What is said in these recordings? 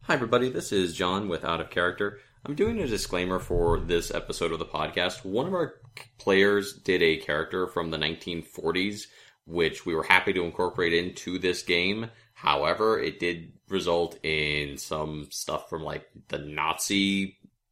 Hi everybody, this is John with Out of Character. I'm doing a disclaimer for this episode of the podcast. One of our players did a character from the 1940s, which we were happy to incorporate into this game. However, it did result in some stuff from like the Nazi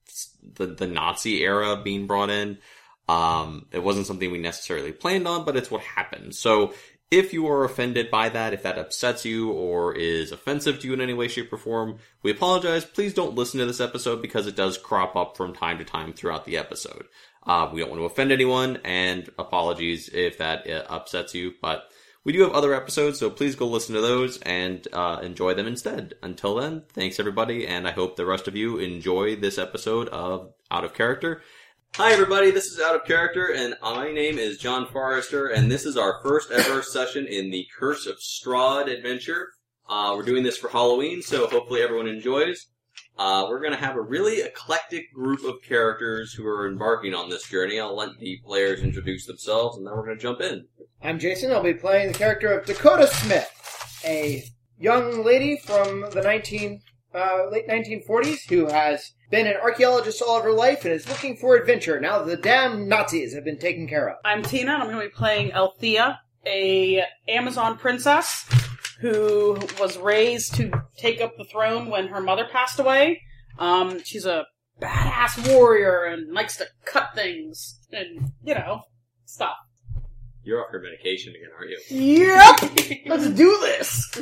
era being brought in. It wasn't something we necessarily planned on, but it's what happened. So if you are offended by that, if that upsets you or is offensive to you in any way, shape, or form, we apologize. Please don't listen to this episode because it does crop up from time to time throughout the episode. We don't want to offend anyone, and apologies if that upsets you, but we do have other episodes, so please go listen to those and enjoy them instead. Until then, thanks everybody, and I hope the rest of you enjoy this episode of Out of Character. Hi everybody, this is Out of Character, and my name is John Forrester, and this is our first ever session in the Curse of Strahd adventure. We're doing this for Halloween, so hopefully everyone enjoys. We're going to have a really eclectic group of characters who are embarking on this journey. I'll let the players introduce themselves, and then we're going to jump in. I'm Jason. I'll be playing the character of Dakota Smith, a young lady from the late 1940s who has been an archaeologist all of her life and is looking for adventure now that the damn Nazis have been taken care of. I'm Tina, and I'm going to be playing Althea, a Amazon princess who was raised to take up the throne when her mother passed away. She's a badass warrior and likes to cut things and, stuff. You're off your medication again, aren't you? Yep! Let's do this!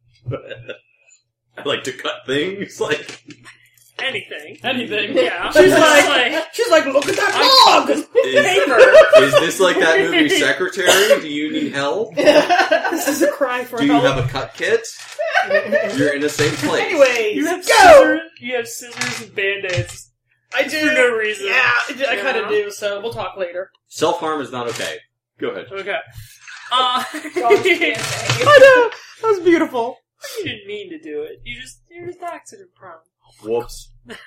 I like to cut things, like... Anything, yeah. She's like, look at that log! Is this like that movie Secretary? Do you need help? This is a cry for help. Do you have a cut kit? You're in the same place. Anyways, you have go! You have scissors and band-aids. I do. For no reason. Yeah, I kind of do, so we'll talk later. Self-harm is not okay. Go ahead. Okay. I know! That was beautiful. You didn't mean to do it. You're just accident prone. Whoops.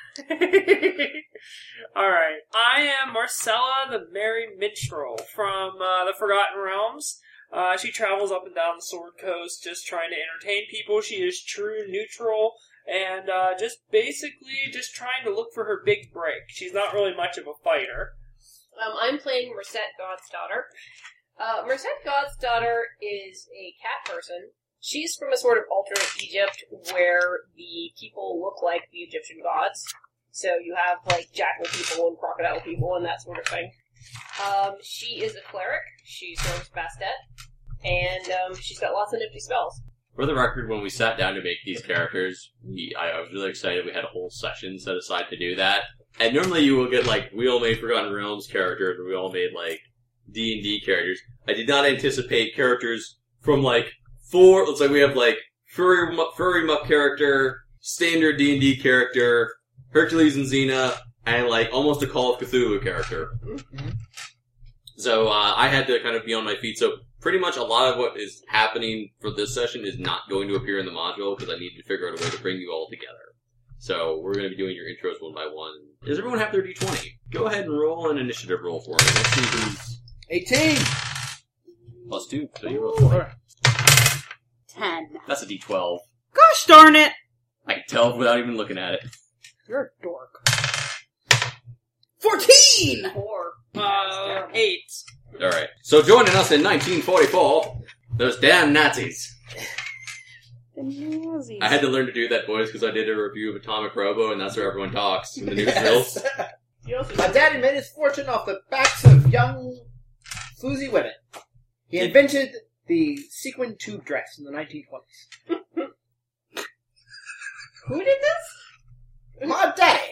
Alright. I am Marcella, the Merry Minstrel from the Forgotten Realms. She travels up and down the Sword Coast just trying to entertain people. She is true neutral and just trying to look for her big break. She's not really much of a fighter. I'm playing Merced God's Daughter. Merced God's Daughter is a cat person. She's from a sort of alternate Egypt where the people look like the Egyptian gods. So you have, like, jackal people and crocodile people and that sort of thing. She is a cleric. She serves Bastet. And she's got lots of nifty spells. For the record, when we sat down to make these characters, I was really excited. We had a whole session set aside to do that. And normally you will get, like, we all made Forgotten Realms characters, and we all made, like, D&D characters. I did not anticipate characters from, like, let's say we have, like, Furry Muck character, standard D&D character, Hercules and Xena, and, like, almost a Call of Cthulhu character. Mm-hmm. So, I had to kind of be on my feet, so pretty much a lot of what is happening for this session is not going to appear in the module, because I need to figure out a way to bring you all together. So, we're going to be doing your intros one by one. Does everyone have their D20? Go ahead and roll an initiative roll for me. Let's see who's... 18! Plus 2, so you roll 4. 10. That's a D12. Gosh darn it! I can tell without even looking at it. You're a dork. 14! 4. 8. Alright. So joining us in 1944, those damn Nazis. The Nazis. I had to learn to do that, boys, because I did a review of Atomic Robo, and that's where everyone talks in the newsreels. My daddy made his fortune off the backs of young, floozy women. He invented the sequin tube dress in the 1920s. Who did this? My daddy!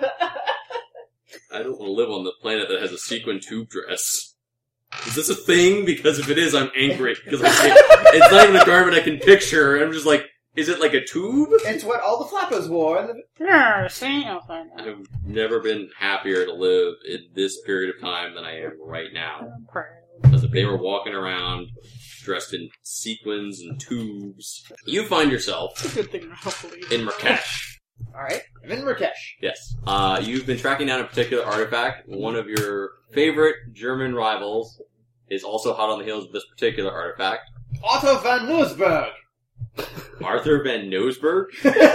I don't want to live on the planet that has a sequin tube dress. Is this a thing? Because if it is, I'm angry. Because it's not even a garment I can picture. I'm just like, is it like a tube? It's what all the flappers wore. Yeah, see? Okay. I've never been happier to live in this period of time than I am right now. I'm proud. Because if they were walking around dressed in sequins and tubes, you find yourself It's a good thing I don't believe. in Marrakesh. Alright, I'm in Marrakesh. Yes. You've been tracking down a particular artifact. One of your favorite German rivals is also hot on the heels of this particular artifact. Otto von Nussberg! Arthur Van Noesberg?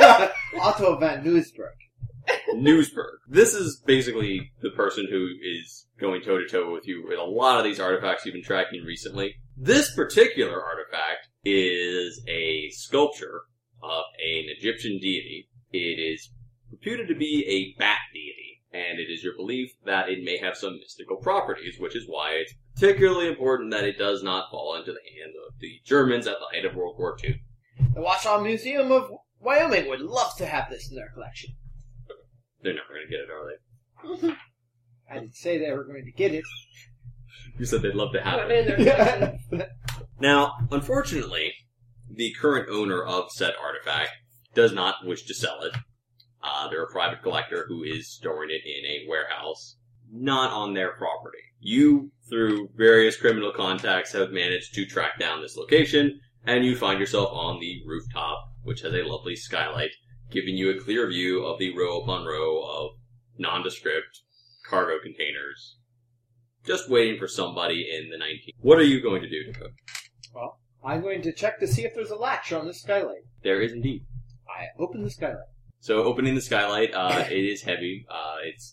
Otto van Nieuwsburg. Newsberg. This is basically the person who is going toe-to-toe with you with a lot of these artifacts you've been tracking recently. This particular artifact is a sculpture of an Egyptian deity. It is reputed to be a bat deity, and it is your belief that it may have some mystical properties, which is why it's particularly important that it does not fall into the hands of the Germans at the height of World War II. The Washoe Museum of Wyoming would love to have this in their collection. They're never going to get it, are they? I didn't say they were going to get it. You said they'd love to have Put it. it in their collection. Now, unfortunately, the current owner of said artifact does not wish to sell it. They're a private collector who is storing it in a warehouse, not on their property. You, through various criminal contacts, have managed to track down this location, and you find yourself on the rooftop, which has a lovely skylight, giving you a clear view of the row upon row of nondescript cargo containers. Just waiting for somebody in the 19th. What are you going to do, Dakota? Well, I'm going to check to see if there's a latch on the skylight. There is indeed. I open the skylight. So opening the skylight, it is heavy. It's,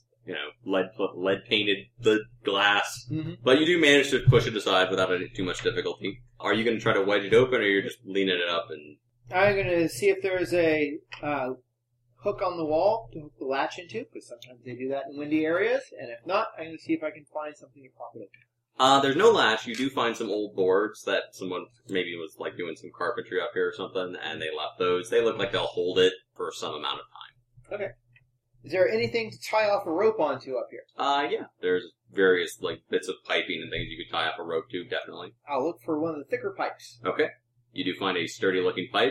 lead painted the glass. Mm-hmm. But you do manage to push it aside without too much difficulty. Are you going to try to wedge it open, or you're just leaning it up and... I'm going to see if there's a hook on the wall to hook the latch into, because sometimes they do that in windy areas. And if not, I'm going to see if I can find something to prop it open. There's no latch. You do find some old boards that someone maybe was doing some carpentry up here or something, and they left those. They look like they'll hold it for some amount of time. Okay. Is there anything to tie off a rope onto up here? Yeah. There's various bits of piping and things you could tie off a rope to, definitely. I'll look for one of the thicker pipes. Okay. You do find a sturdy looking pipe,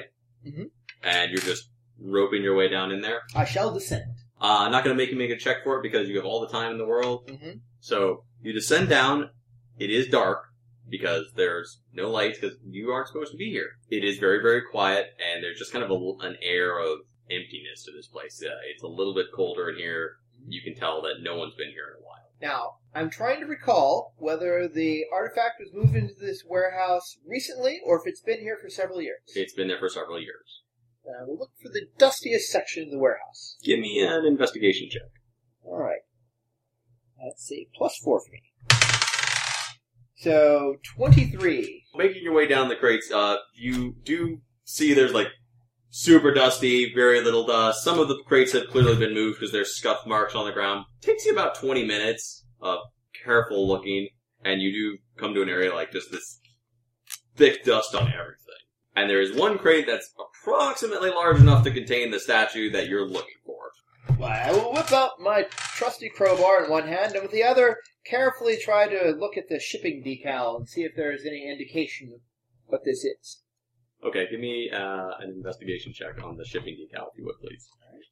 and you're just roping your way down in there. I shall descend. I'm not going to make you make a check for it because you have all the time in the world. Mm-hmm. So you descend down. It is dark because there's no lights because you aren't supposed to be here. It is very, very quiet, and there's just kind of an air of emptiness to this place. It's a little bit colder in here. You can tell that no one's been here in a while. Now, I'm trying to recall whether the artifact was moved into this warehouse recently or if it's been here for several years. It's been there for several years. We'll look for the dustiest section of the warehouse. Give me an investigation check. All right. Let's see. +4 for me. So, 23. Making your way down the crates, you do see there's super dusty, very little dust. Some of the crates have clearly been moved because there's scuff marks on the ground. Takes you about 20 minutes of careful looking, and you do come to an area like just this thick dust on everything. And there is one crate that's approximately large enough to contain the statue that you're looking for. Well, I will whip out my trusty crowbar in one hand, and with the other, carefully try to look at the shipping decal and see if there is any indication of what this is. Okay, give me an investigation check on the shipping decal, if you would, please.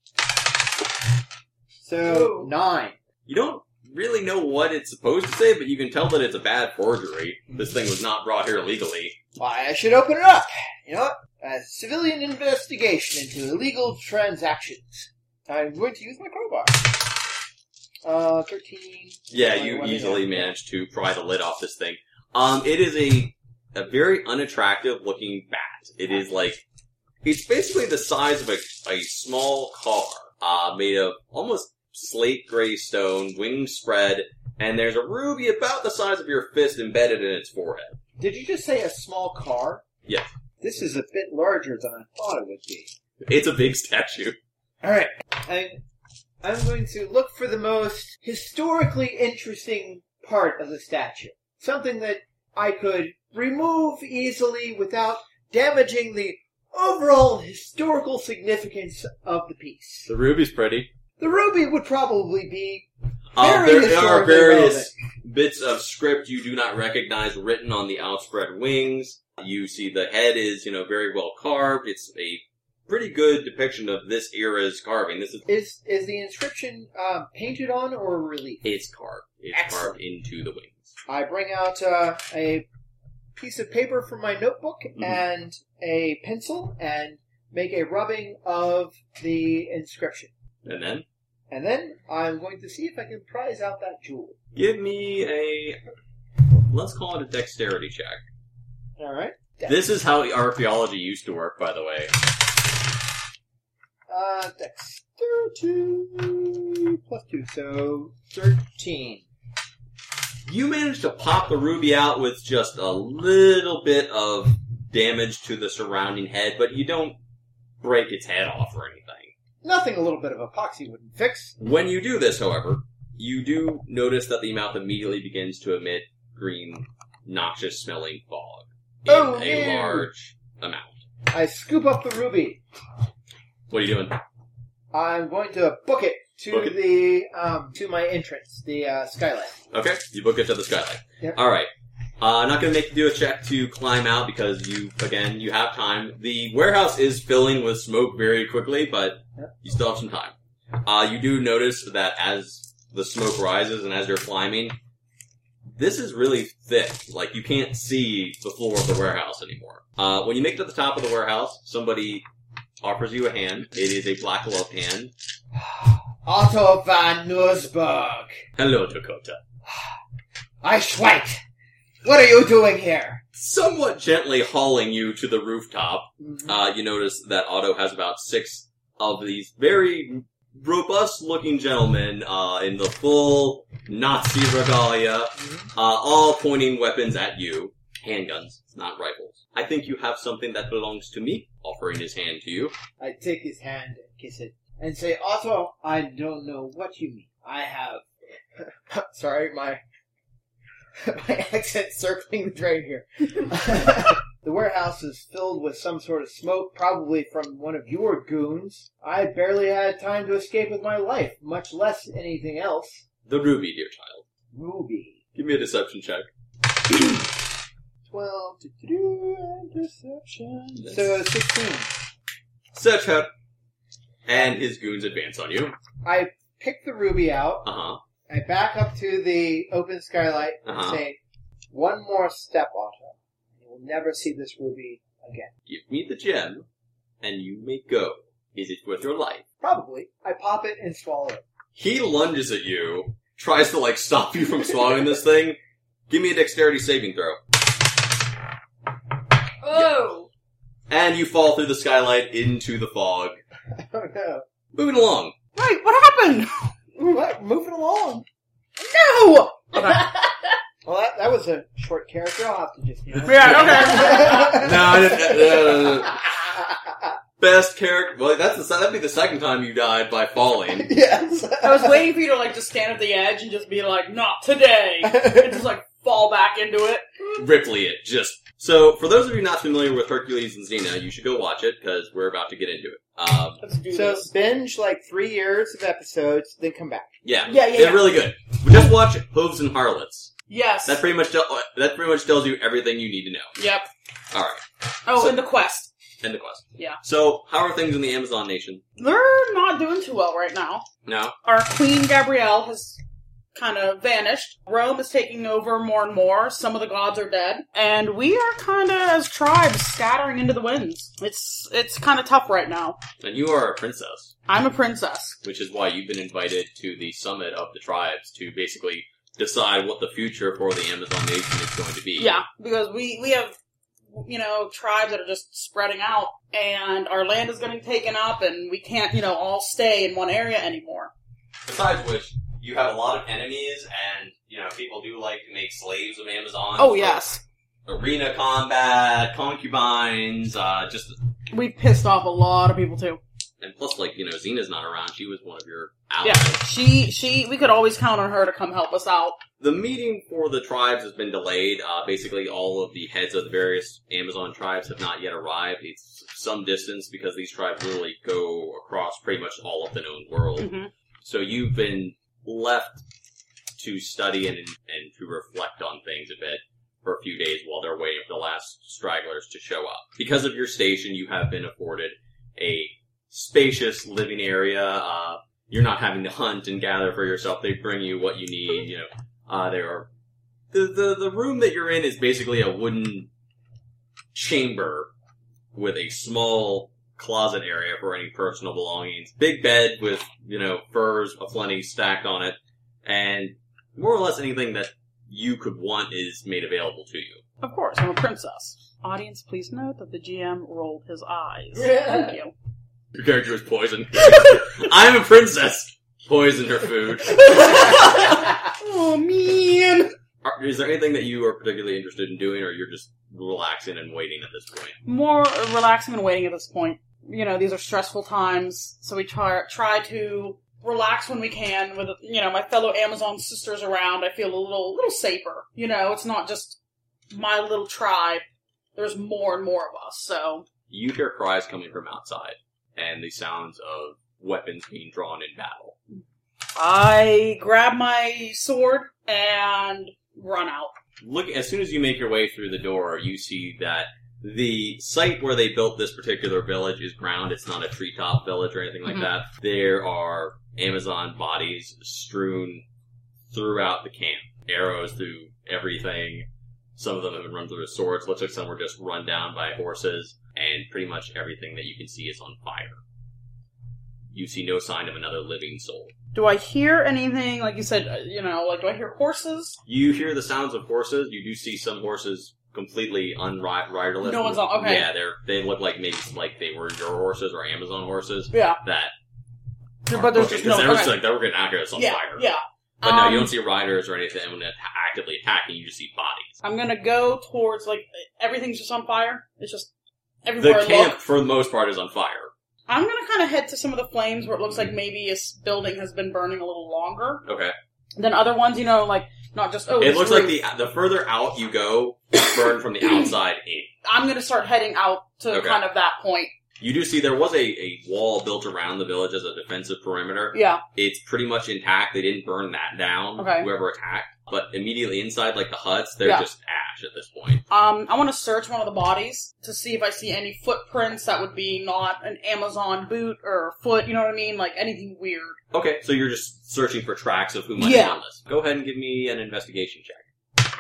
So, 9. You don't really know what it's supposed to say, but you can tell that it's a bad forgery. This thing was not brought here legally. Why, I should open it up. You know what? A civilian investigation into illegal transactions. I'm going to use my crowbar. 13. Yeah, you easily managed to pry the lid off this thing. It is a very unattractive looking bat. It is it's basically the size of a small car, made of almost slate gray stone, wings spread, and there's a ruby about the size of your fist embedded in its forehead. Did you just say a small car? Yes. This is a bit larger than I thought it would be. It's a big statue. Alright. I'm going to look for the most historically interesting part of the statue. Something that I could remove easily without damaging the overall historical significance of the piece. The ruby's pretty. The ruby would probably be There are historically various relevant. bits of script you do not recognize written on the outspread wings. You see the head is, very well carved. It's a pretty good depiction of this era's carving. This is the inscription painted on or relief? It's carved. It's Excellent. carved into the wings. I bring out a piece of paper from my notebook and a pencil and make a rubbing of the inscription. And then? And then I'm going to see if I can prize out that jewel. Give me let's call it a dexterity check. Alright. This is how archaeology used to work, by the way. Dexterity +2, so 13. You managed to pop the ruby out with just a little bit of damage to the surrounding head, but you don't break its head off or anything. Nothing a little bit of epoxy wouldn't fix. When you do this, however, you do notice that the mouth immediately begins to emit green, noxious-smelling fog in a large amount. I scoop up the ruby. What are you doing? I'm going to book it to to my entrance, the skylight. Okay, you book it to the skylight. Yep. Alright. I'm not going to make you do a check to climb out because you have time. The warehouse is filling with smoke very quickly, but you still have some time. You do notice that as the smoke rises and as you're climbing, this is really thick. Like, you can't see the floor of the warehouse anymore. When you make it to the top of the warehouse, somebody offers you a hand. It is a black gloved hand. Otto van Nussberg. Hello, Dakota. I Schweik. What are you doing here? Somewhat gently hauling you to the rooftop, you notice that Otto has about 6 of these very robust-looking gentlemen in the full Nazi regalia, all pointing weapons at you. Handguns, not rifles. I think you have something that belongs to me, offering his hand to you. I take his hand and kiss it and say, Otto, I don't know what you mean. I have... Sorry, my accent circling the drain here. The warehouse is filled with some sort of smoke, probably from one of your goons. I barely had time to escape with my life, much less anything else. The ruby, dear child. Ruby. Give me a deception check. 12, and deception. So 16. Search out. And his goons advance on you. I pick the ruby out. Uh-huh. I back up to the open skylight and say, one more step, Otto. You will never see this ruby again. Give me the gem, and you may go. Is it worth your life? Probably. I pop it and swallow it. He lunges at you, tries to, stop you from swallowing this thing. Give me a dexterity saving throw. Oh! And you fall through the skylight into the fog. Oh no. Moving along. Wait, what happened? What? Moving along. No! Okay. Well, that was a short character. I'll have to just... Yeah, okay. No. Best character... Well, that'd be the second time you died by falling. Yes. I was waiting for you to, just stand at the edge and just be like, not today! And just, fall back into it. Ripley it, just... So, for those of you not familiar with Hercules and Xena, you should go watch it, because we're about to get into it. Let's do So this. binge 3 years of episodes, then come back. Yeah. Yeah. They're really good. Just watch Hooves and Harlots. Yes. That pretty much tells you everything you need to know. Yep. Alright. Oh, So- and the quest. End of quest. Yeah. So, how are things in the Amazon nation? They're not doing too well right now. No? Our Queen Gabrielle has kind of vanished. Rome is taking over more and more. Some of the gods are dead. And we are kind of, as tribes, scattering into the winds. It's kind of tough right now. And you are a princess, I'm a princess. which is why you've been invited to the summit of the tribes to basically decide what the future for the Amazon nation is going to be. Yeah, because we have, tribes that are just spreading out, and our land is getting taken up, and we can't, all stay in one area anymore. Besides which, you have a lot of enemies, and, people do like to make slaves of Amazon. Oh, yes. Arena combat, concubines, We've pissed off a lot of people, too. and plus, Xena's not around. She was one of your allies. Yeah, we could always count on her to come help us out. The meeting for the tribes has been delayed. Basically, all of the heads of the various Amazon tribes have not yet arrived. It's some distance because these tribes really go across pretty much all of the known world. Mm-hmm. So you've been left to study and to reflect on things a bit for a few days while they're waiting for the last stragglers to show up. Because of your station, you have been afforded a spacious living area. You're not having to hunt and gather for yourself. They bring you what you need. There are the room that you're in is basically a wooden chamber with a small closet area for any personal belongings. Big bed with furs aplenty stacked on it, and more or less anything that you could want is made available to you. Of course, I'm a princess. Audience, please note that the GM rolled his eyes. Thank you. Your character is poisoned. I'm a princess. Poisoned her food. Oh, man. Is there anything that you are particularly interested in doing, or you're just relaxing and waiting at this point? More relaxing and waiting at this point. You know, these are stressful times, so we try to relax when we can with, you know, my fellow Amazon sisters around. I feel a little safer. You know, it's not just my little tribe. There's more and more of us, so. You hear cries coming from outside, and the sounds of weapons being drawn in battle. I grab my sword and run out. Look, as soon as you make your way through the door, you see that the site where they built this particular village is ground. It's not a treetop village or anything like that. There are Amazon bodies strewn throughout the camp. Arrows through everything. Some of them have been run through with swords. Looks like some were just run down by horses. And pretty much everything that you can see is on fire. You see no sign of another living soul. Do I hear anything, like you said, you know, like, do I hear horses? You hear the sounds of horses. You do see some horses completely unriderless. No one's on, okay. Yeah, they look like maybe like they were your horses or Amazon horses. Yeah. But there's just no... Because like, they were going to knock us on fire. Yeah. But no, you don't see riders or anything actively attacking. You just see bodies. I'm going to go towards, like, everything's just on fire. It's just everywhere The camp, for the most part, is on fire. I'm going to kind of head to some of the flames where it looks like maybe a building has been burning a little longer. Okay. Than other ones, you know, like, not just, it looks like the further out you go, it's burned from the outside in. I'm going to start heading out to kind of that point. You do see there was a wall built around the village as a defensive perimeter. Yeah. It's pretty much intact. They didn't burn that down, whoever attacked. But immediately inside, like the huts, they're just ash at this point. I want to search one of the bodies to see if I see any footprints that would be not an Amazon boot or foot, you know what I mean? Like anything weird. Okay, so you're just searching for tracks of who might have done this. Go ahead and give me an investigation check.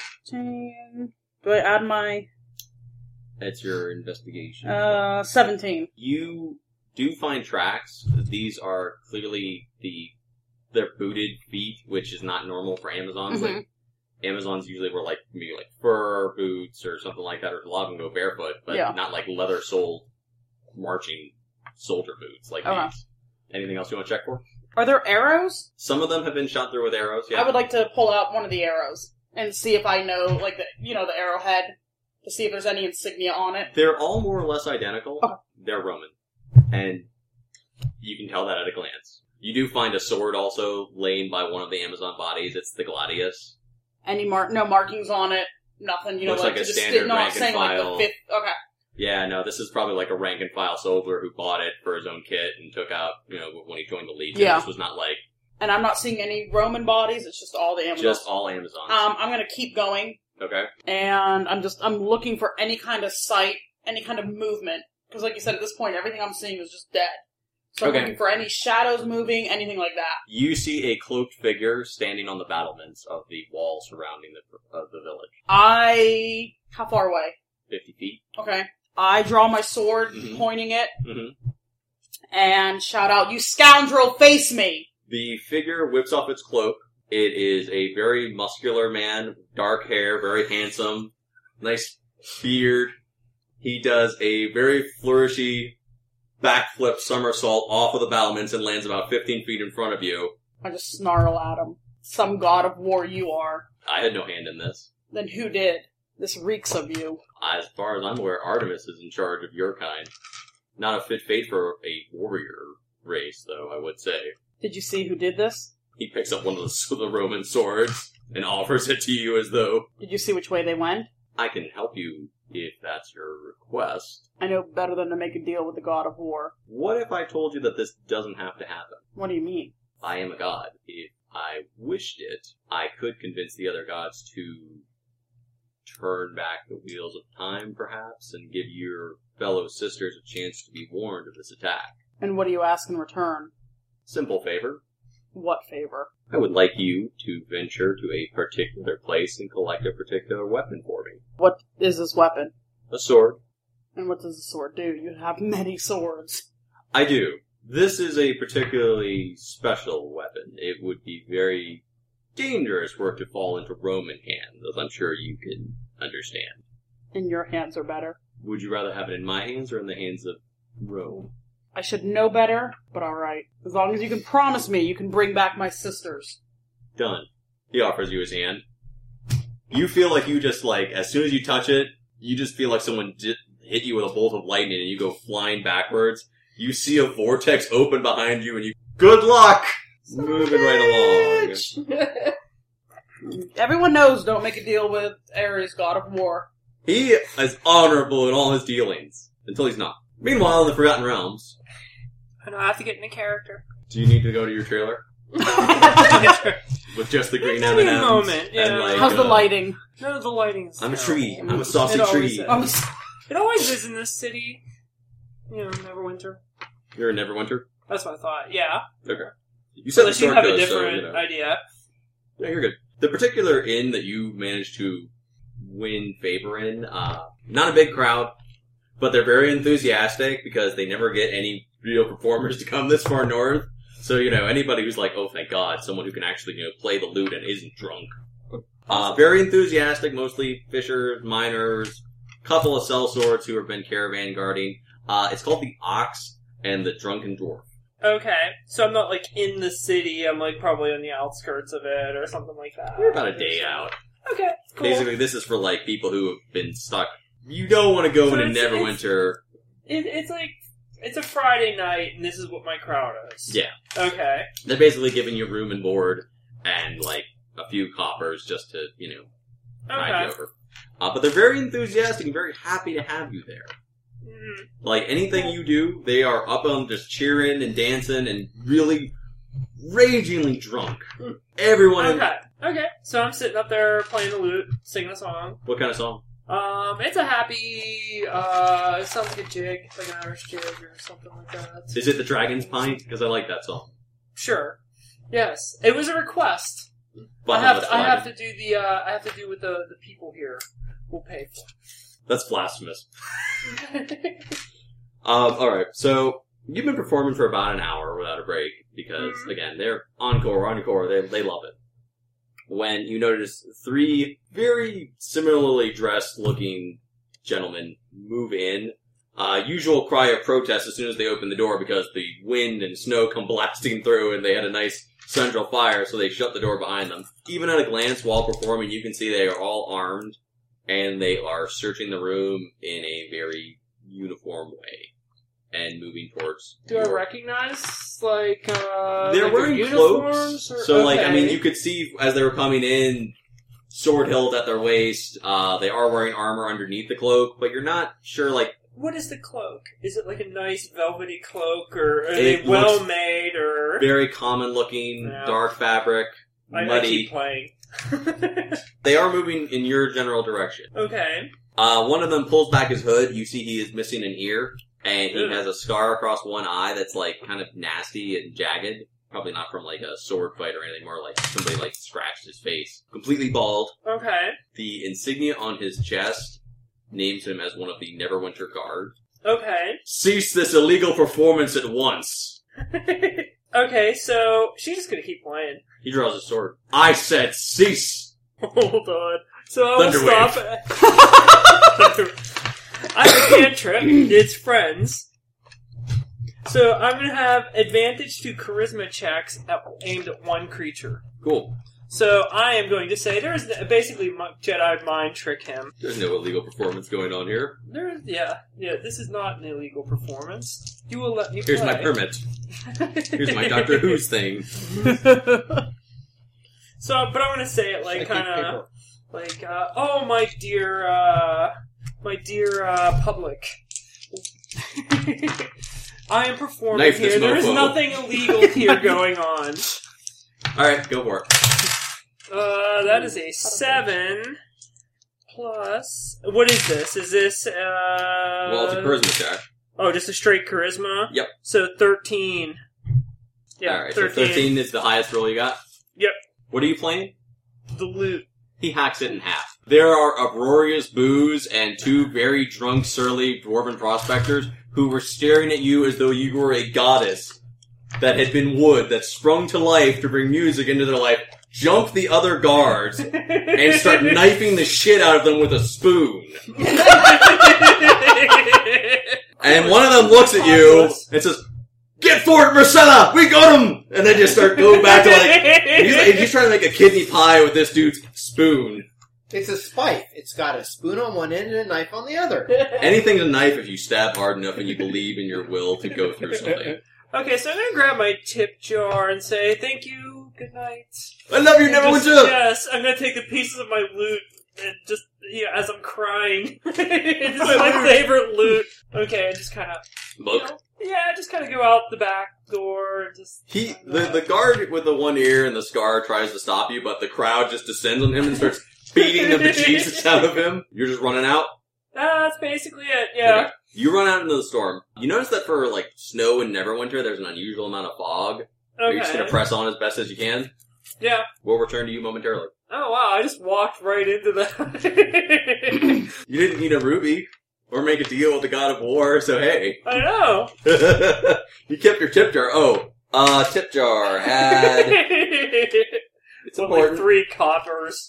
10. Do I add my... That's your investigation. 17. You do find tracks. These are clearly their booted feet, which is not normal for Amazons. Like, Amazons usually wear maybe fur boots or something like that, or a lot of them go barefoot, but not like leather-soled marching soldier boots like these. Anything else you want to check for? Are there arrows? Some of them have been shot through with arrows, yeah. I would like to pull out one of the arrows and see if I know, like, the arrowhead, to see if there's any insignia on it. They're all more or less identical. Okay. They're Roman. And you can tell that at a glance. You do find a sword also laying by one of the Amazon bodies. It's the Gladius. Any no markings on it? Nothing, you Looks know, like a standard not rank and saying file. like the fifth. Okay. Yeah, no, this is probably like a rank and file soldier who bought it for his own kit and took out, when he joined the Legion. Yeah. This was not like... And I'm not seeing any Roman bodies, it's just all the Amazons. Just all Amazons. I'm gonna keep going. Okay. And I'm looking for any kind of sight, any kind of movement. Because like you said, at this point, everything I'm seeing is just dead. So I'm looking for any shadows moving, anything like that. You see a cloaked figure standing on the battlements of the wall surrounding the village. How far away? 50 feet. Okay. I draw my sword, pointing it, and shout out, "You scoundrel, face me!" The figure whips off its cloak. It is a very muscular man, dark hair, very handsome, nice beard. He does a very flourishy backflip somersault off of the battlements and lands about 15 feet in front of you. I just snarl at him. Some god of war you are. I had no hand in this. Then who did? This reeks of you. As far as I'm aware, Artemis is in charge of your kind. Not a fit fate for a warrior race, though, I would say. Did you see who did this? He picks up one of the Roman swords and offers it to you as though... Did you see which way they went? I can help you if that's your request. I know better than to make a deal with the god of war. What if I told you that this doesn't have to happen? What do you mean? I am a god. If I wished it, I could convince the other gods to turn back the wheels of time, perhaps, and give your fellow sisters a chance to be warned of this attack. And what do you ask in return? Simple favor. What favor? I would like you to venture to a particular place and collect a particular weapon for me. What is this weapon? A sword. And what does the sword do? You have many swords. I do. This is a particularly special weapon. It would be very dangerous were it to fall into Roman hands, as I'm sure you can understand. And your hands are better. Would you rather have it in my hands or in the hands of Rome? I should know better, but alright. As long as you can promise me you can bring back my sisters. Done. He offers you his hand. You feel like you just, like, as soon as you touch it, you just feel like someone hit you with a bolt of lightning and you go flying backwards. You see a vortex open behind you and you, good luck! Moving right along. Everyone knows don't make a deal with Ares, god of war. He is honorable in all his dealings. Until he's not. Meanwhile, in the Forgotten Realms, And I have to get into character. do you need to go to your trailer? With just the green Maybe a M&Ms? moment, yeah. And like, How's the lighting? No, the lighting's I'm a terrible. tree. I'm a saucy It always tree. is. It always is in this city. You know, Neverwinter. You're in Neverwinter? That's what I thought. Yeah. Okay. You said the Unless you Sword have a Coast, different so, you know. idea. Yeah, you're good. The particular inn that you managed to win favor in, not a big crowd, but they're very enthusiastic because they never get any real performers to come this far north. So, you know, anybody who's like, oh, thank God, someone who can actually, you know, play the lute and isn't drunk. Very enthusiastic, mostly fishers, miners, couple of sellswords who have been caravan guarding. It's called the Ox and the Drunken Dwarf. Okay, so I'm not like in the city. I'm like probably on the outskirts of it or something like that. You're about a day out. Okay, cool. Basically, this is for, like, people who have been stuck. You don't want to go So into it's- Neverwinter. It's like it's a Friday night, and this is what my crowd is. Yeah. Okay. They're basically giving you room and board and, like, a few coppers just to, you know, tide you Okay. over. But they're very enthusiastic and very happy to have you there. Mm. Like, anything you do, they are up on just cheering and dancing and really ragingly drunk. Everyone in... Okay. Okay. So I'm sitting up there playing the lute, singing a song. What kind of song? It's a happy. It sounds like a jig, like an Irish jig or something like that. Is it the Dragon's Pint? Because I like that song. Sure. Yes, it was a request. But I that's have to do the. I have to do what the people here will pay That's blasphemous. for. Alright, so you've been performing for about an hour without a break because, again, they're encore, they love it. When you notice 3 very similarly dressed looking gentlemen move in, usual cry of protest as soon as they open the door because the wind and snow come blasting through and they had a nice central fire, so they shut the door behind them. Even at a glance while performing, you can see they are all armed and they are searching the room in a very uniform way and moving towards Do I your- recognize like They're like wearing their cloaks, uniforms? Or, so like I mean, okay. you could see as they were coming in, sword hilt at their waist. They are wearing armor underneath the cloak, but you're not sure. Like What is the cloak? Is it like a nice velvety cloak, or are It they well looks made, or very common looking, Yeah. dark fabric, I muddy. keep playing. They are moving in your general direction. Okay. One of them pulls back his hood. You see he is missing an ear, and he Ugh. has a scar across one eye that's like kind of nasty and jagged. Probably not from like a sword fight or anything, more like somebody like scratched his face. Completely bald. Okay. The insignia on his chest names him as one of the Neverwinter Guard. Okay. Cease this illegal performance at once. Okay, so she's just gonna keep playing. He draws his sword. I said cease! Hold on. So I will Thunderwave. stop. I have a cantrip. It's friends. So I'm gonna have advantage to charisma checks aimed at one creature. Cool. So I am going to say there's basically Jedi mind trick him. There's no illegal performance going on here. Yeah. This is not an illegal performance. You will let me Here's play. my permit. Here's my Doctor Who's thing. So, but I'm gonna say it like kind of like, oh my dear public. I am performing Knife this here. There is mofo. nothing illegal here going on. Alright, go for it. That is a 7 plus. What is this? Is this Well, it's a charisma check. Oh, just a straight charisma. Yep. So 13. Yeah, Alright, so 13 is the highest roll you got? Yep. What are you playing? The loot. He hacks it in half. There are uproarious boos and 2 very drunk, surly dwarven prospectors who were staring at you as though you were a goddess that had been wood that sprung to life to bring music into their life, jump the other guards and start knifing the shit out of them with a spoon. And one of them looks at you and says, "Get for it, Marcella! We got him!" And then just start going back to he's trying to make a kidney pie with this dude's spoon. It's a spike. It's got a spoon on one end and a knife on the other. Anything's a knife if you stab hard enough and you believe in your will to go through something. Okay, so I'm gonna grab my tip jar and say, thank you, good night. I love you, never would you? Yes, I'm gonna take the pieces of my loot and just, as I'm crying. It's my favorite loot. Okay, I just kinda... Look. Just kinda go out the back door and just... The guard with the one ear and the scar tries to stop you, but the crowd just descends on him and starts beating the bejesus out of him. You're just running out? That's basically it, yeah. Okay. You run out into the storm. You notice that for, snow and Neverwinter, there's an unusual amount of fog. Okay. You're just gonna press on as best as you can. Yeah. We'll return to you momentarily. Oh wow, I just walked right into that. You didn't need a ruby, or make a deal with the God of War, so hey. I know. You kept your tip jar. Tip jar had... It's important. 3 coppers.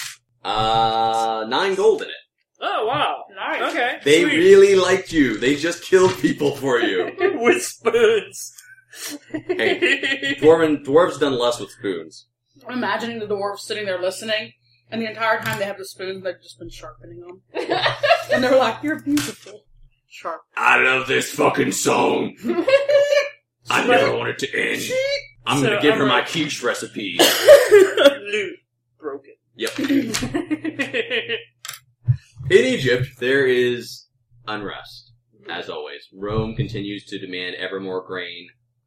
9 gold in it. Oh, wow. Nice. Okay. They sweet. really liked you. They just killed people for you. With spoons. Hey, dwarves done less with spoons. I'm imagining the dwarves sitting there listening, and the entire time they have the spoons, they've just been sharpening them. And they're like, "You're beautiful." Sharp. I love this fucking song. I never want it to end. I'm gonna give her my quiche recipe. Loot. Broken. Yep. In Egypt, there is unrest, as always. Rome continues to demand ever more grain.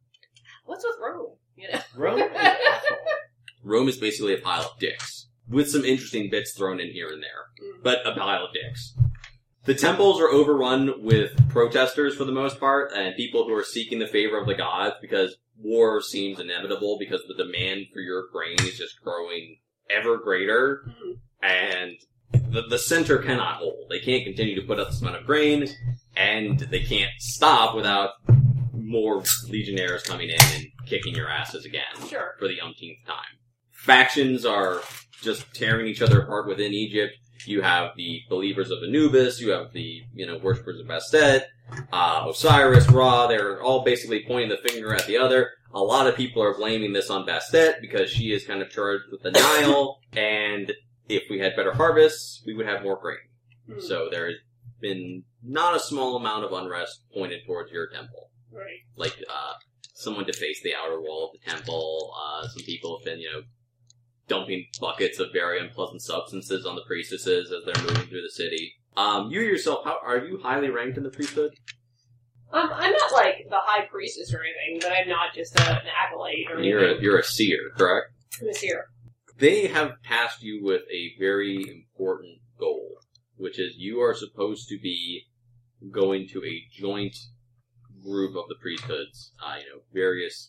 What's with Rome? Rome is awful. Rome is basically a pile of dicks, with some interesting bits thrown in here and there, but a pile of dicks. The temples are overrun with protesters for the most part, and people who are seeking the favor of the gods, because war seems inevitable, because the demand for your grain is just growing ever greater, and the center cannot hold. They can't continue to put up this amount of grain, and they can't stop without more legionnaires coming in and kicking your asses again Sure. for the umpteenth time. Factions are just tearing each other apart within Egypt. You have the believers of Anubis, you have the, worshippers of Bastet, Osiris, Ra, they're all basically pointing the finger at the other. A lot of people are blaming this on Bastet because she is kind of charged with the Nile, and if we had better harvests, we would have more grain. So there has been not a small amount of unrest pointed towards your temple. Right. Someone defaced the outer wall of the temple, some people have been, dumping buckets of very unpleasant substances on the priestesses as they're moving through the city. You yourself, are you highly ranked in the priesthood? I'm not like the high priestess or anything, but I'm not just an acolyte or anything. You're a seer, correct? I'm a seer. They have tasked you with a very important goal, which is you are supposed to be going to a joint group of the priesthoods, various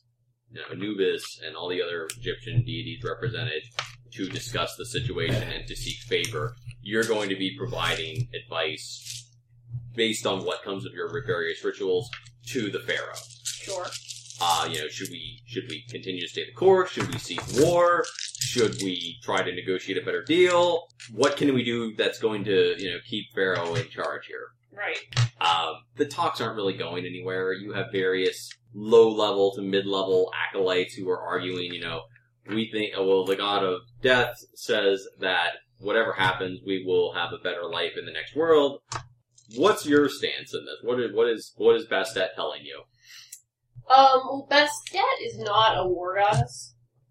Anubis and all the other Egyptian deities represented, to discuss the situation and to seek favor. You're going to be providing advice based on what comes of your various rituals to the pharaoh. Sure. Should we continue to stay the course? Should we seek war? Should we try to negotiate a better deal? What can we do that's going to, keep Pharaoh in charge here? Right. The talks aren't really going anywhere. You have various low-level to mid-level acolytes who are arguing, we think, the god of death says that whatever happens, we will have a better life in the next world. What's your stance in this? What is Bastet telling you? Well, Bastet is not a war goddess,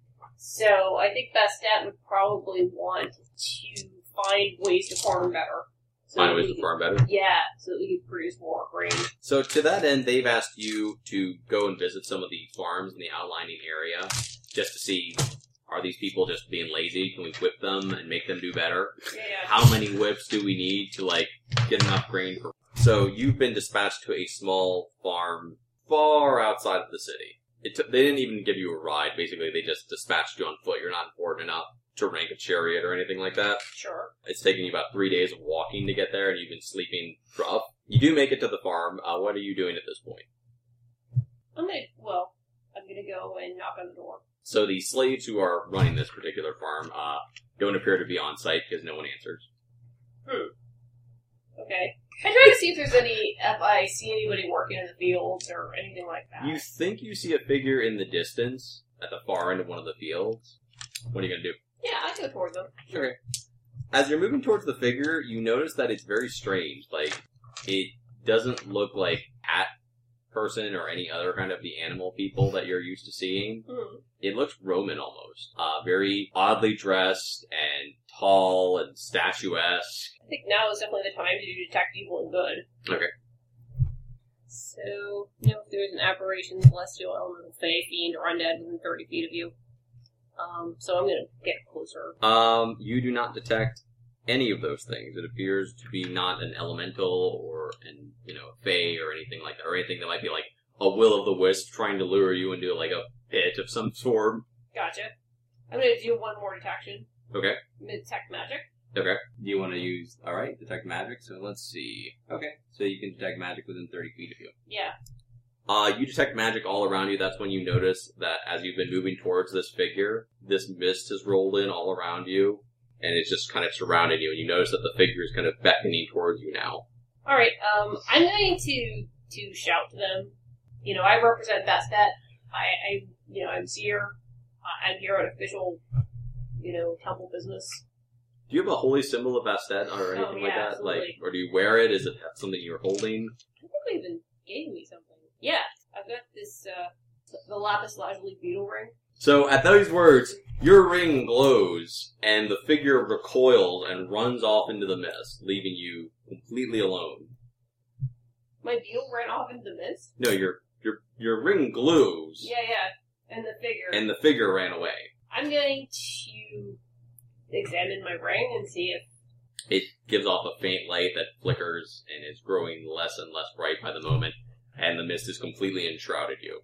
so I think Bastet would probably want to find ways to farm better. Find ways to farm better? Yeah, so that we can produce more grain. So to that end, they've asked you to go and visit some of the farms in the outlining area, just to see, are these people just being lazy? Can we whip them and make them do better? Yeah. How many whips do we need to, get enough grain for... So you've been dispatched to a small farm far outside of the city. They didn't even give you a ride, basically. They just dispatched you on foot. You're not important enough to rank a chariot or anything like that. Sure. It's taken you about 3 days of walking to get there, and you've been sleeping rough. You do make it to the farm. What are you doing at this point? I'm gonna go and knock on the door. So the slaves who are running this particular farm don't appear to be on site because no one answers. Okay. I try to see if I see anybody working in the fields or anything like that. You think you see a figure in the distance at the far end of one of the fields. What are you going to do? Yeah, I go towards them. Okay. As you're moving towards the figure, you notice that it's very strange. Like, it doesn't look like cat person or any other kind of the animal people that you're used to seeing. It looks Roman almost. Very oddly dressed and tall and statuesque. I think now is definitely the time to do detect evil and good. Okay. So, if there's an aberration, celestial, elemental, fey, fiend, or undead within 30 feet of you. So I'm gonna get closer. You do not detect any of those things. It appears to be not an elemental or a fey or anything like that, or anything that might be like a will-o'-the-wisp trying to lure you into like a pit of some sort. Gotcha. I'm gonna do one more detection. Okay. I'm gonna detect magic. Okay. Do you want to use, alright, detect magic? So let's see. Okay. So you can detect magic within 30 feet of you. Yeah. You detect magic all around you. That's when you notice that as you've been moving towards this figure, this mist has rolled in all around you, and it's just kind of surrounding you, and you notice that the figure is kind of beckoning towards you now. Alright, I'm going to shout to them. I represent Bastet. I'm Seer. I'm here on official, temple business. Do you have a holy symbol of Bastet or anything like that? Absolutely. Like, or do you wear it? Is it something you're holding? I think they even gave me something. Yeah, I've got this, the lapis lazuli beetle ring. So at those words, your ring glows, and the figure recoils and runs off into the mist, leaving you completely alone. My beetle ran off into the mist? No, your ring glows. Yeah, and the figure. And the figure ran away. I'm going to examine my ring and see if... It gives off a faint light that flickers and is growing less and less bright by the moment, and the mist has completely enshrouded you.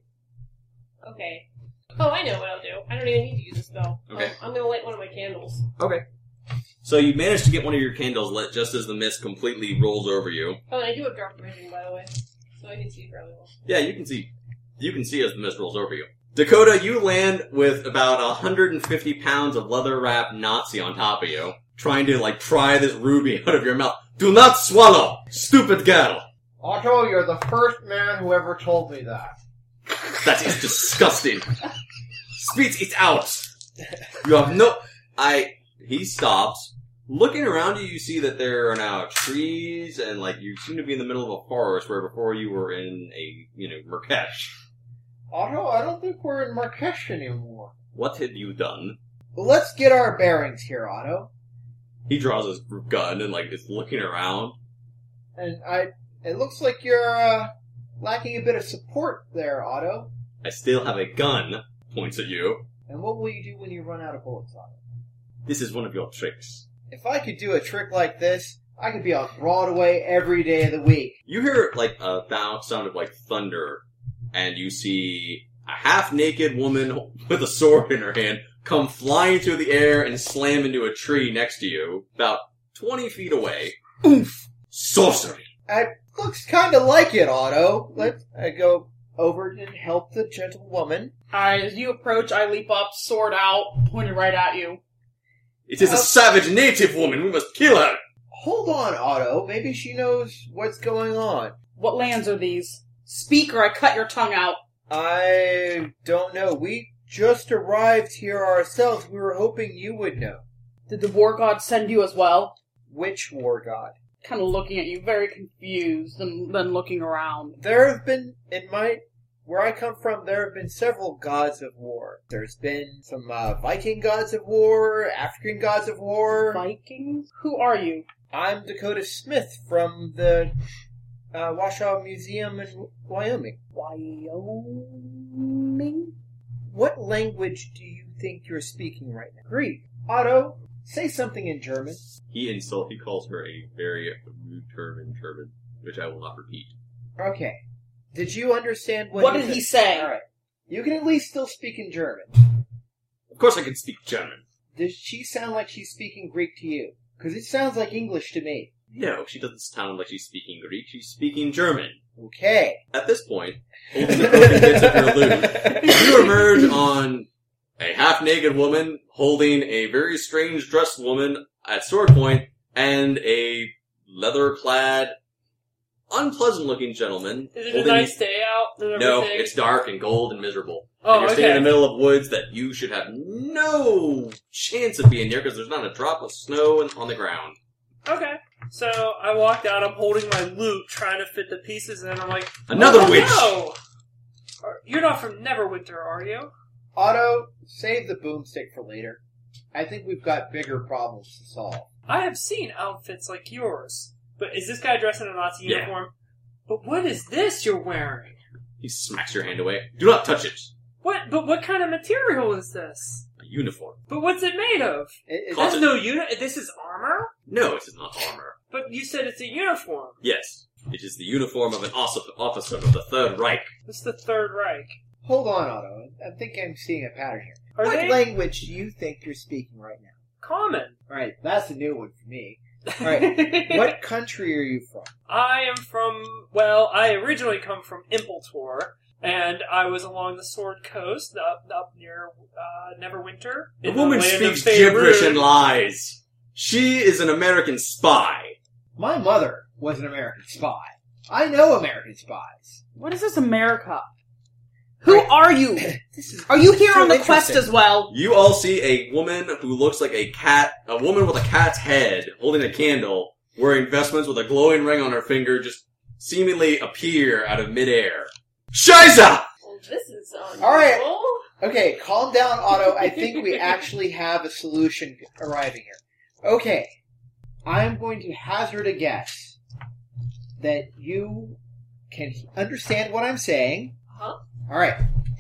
Okay. Oh, I know what I'll do. I don't even need to use a spell. Okay. I'm going to light one of my candles. Okay. So you manage to get one of your candles lit just as the mist completely rolls over you. Oh, and I do have dark vision, by the way, so I can see fairly well. Yeah, you can see. You can see as the mist rolls over you. Dakota, you land with about 150 pounds of leather-wrapped Nazi on top of you, trying to, pry this ruby out of your mouth. Do not swallow, stupid girl! Otto, you're the first man who ever told me that. That is disgusting. Spit it out. You have no... He stops. Looking around you, you see that there are now trees, and, you seem to be in the middle of a forest where before you were in a, Marrakesh. Otto, I don't think we're in Marrakesh anymore. What have you done? Well, let's get our bearings here, Otto. He draws his gun and, is looking around. And it looks like you're, lacking a bit of support there, Otto. I still have a gun, points at you. And what will you do when you run out of bullets, Otto? This is one of your tricks. If I could do a trick like this, I could be on Broadway every day of the week. You hear, a sound of, thunder, and you see a half-naked woman with a sword in her hand come flying through the air and slam into a tree next to you, about 20 feet away. Oof! Sorcery! It looks kind of like it, Otto. Let's go over and help the gentlewoman. As you approach, I leap up, sword out, pointed right at you. It is a savage native woman. We must kill her. Hold on, Otto. Maybe she knows what's going on. What lands are these? Speak or I cut your tongue out. I don't know. We just arrived here ourselves. We were hoping you would know. Did the war god send you as well? Which war god? Kind of looking at you, very confused, and then looking around. There have been, where I come from, there have been several gods of war. There's been some Viking gods of war, African gods of war. Vikings? Who are you? I'm Dakota Smith from the Washoe Museum in Wyoming. Wyoming? What language do you think you're speaking right now? Greek. Otto, say something in German. He calls her a very rude term in German, which I will not repeat. Okay. Did you understand what did he say? Alright. You can at least still speak in German. Of course I can speak German. Does she sound like she's speaking Greek to you? Because it sounds like English to me. No, she doesn't sound like she's speaking Greek. She's speaking German. Okay. At this point, holding the broken bits of your loot, you emerge on a half-naked woman holding a very strange dressed woman at sword point, and a leather-clad, unpleasant-looking gentleman. Is it a holding... nice day out and No, everything? it's dark and cold and miserable. Oh, and you're standing in okay. the middle of woods that you should have no chance of being near because there's not a drop of snow on the ground. Okay. So I walked out, I'm holding my loot, trying to fit the pieces in, and I'm like, Another oh, witch! No! You're not from Neverwinter, are you? Otto, save the boomstick for later. I think we've got bigger problems to solve. I have seen outfits like yours. But is this guy dressed in a Nazi Yeah. uniform? But what is this you're wearing? He smacks your hand away. Do not touch it! What kind of material is this? A uniform. But what's it made of? It- Closet. That's no this is armor? No, it is not armor. But you said it's a uniform. Yes, it is the uniform of an officer of the Third Reich. What's the Third Reich? Hold on, Otto. I think I'm seeing a pattern here. Are What they language do you think you're speaking right now? common? All right, that's a new one for me. All right, what country are you from? I am from, well, I originally come from Impeltor, and I was along the Sword Coast, up near Neverwinter. The in woman land of speaks gibberish Faerûn. and lies. She is an American spy. My mother was an American spy. I know American spies. What is this, America? Who are you? This is Are you here so on the quest interesting. as well? You all see a woman who looks like a cat, a woman with a cat's head, holding a candle, wearing vestments with a glowing ring on her finger, just seemingly appear out of midair. Shiza! Well, this is unusual. All right. Okay, calm down, Otto. I think we actually have a solution arriving here. Okay, I'm going to hazard a guess that you can understand what I'm saying. Huh? All right.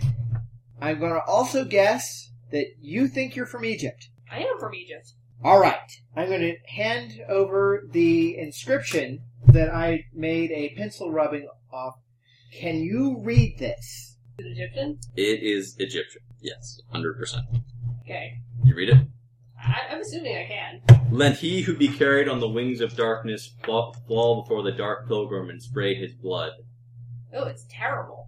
I'm going to also guess that you think you're from Egypt. I am from Egypt. All right. I'm going to hand over the inscription that I made a pencil rubbing off. Can you read this? Is it Egyptian? It is Egyptian. Yes, 100%. Okay. You read it? I'm assuming I can. Let he who be carried on the wings of darkness fall before the dark pilgrim and spray his blood. Oh, it's terrible.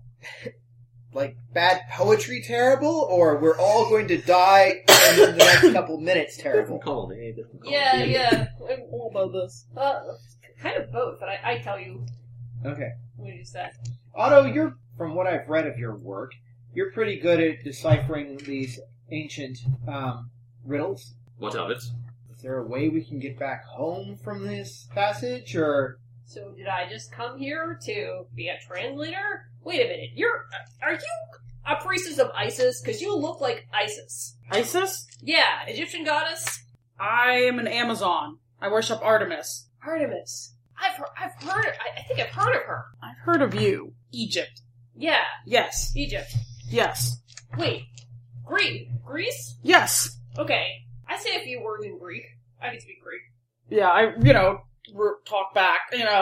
Like bad poetry terrible, or we're all going to die in the next couple minutes terrible? Different column, eh? Different column. Yeah. I'm all about this. Kind of both, but I tell you Okay. what you said. Otto, you're, from what I've read of your work, you're pretty good at deciphering these ancient riddles. What of it? Is there a way we can get back home from this passage, or... So did I just come here to be a translator? Wait a minute, are you a priestess of Isis? Because you look like Isis. ISIS? Yeah, Egyptian goddess. I am an Amazon. I worship Artemis. Artemis. I've heard, I think I've heard of her. I've heard of you. Egypt. Yeah, Yes. Egypt. Yes. Wait, Greece? Yes. Okay, I say a few words in Greek. I can speak Greek. Yeah, talk back.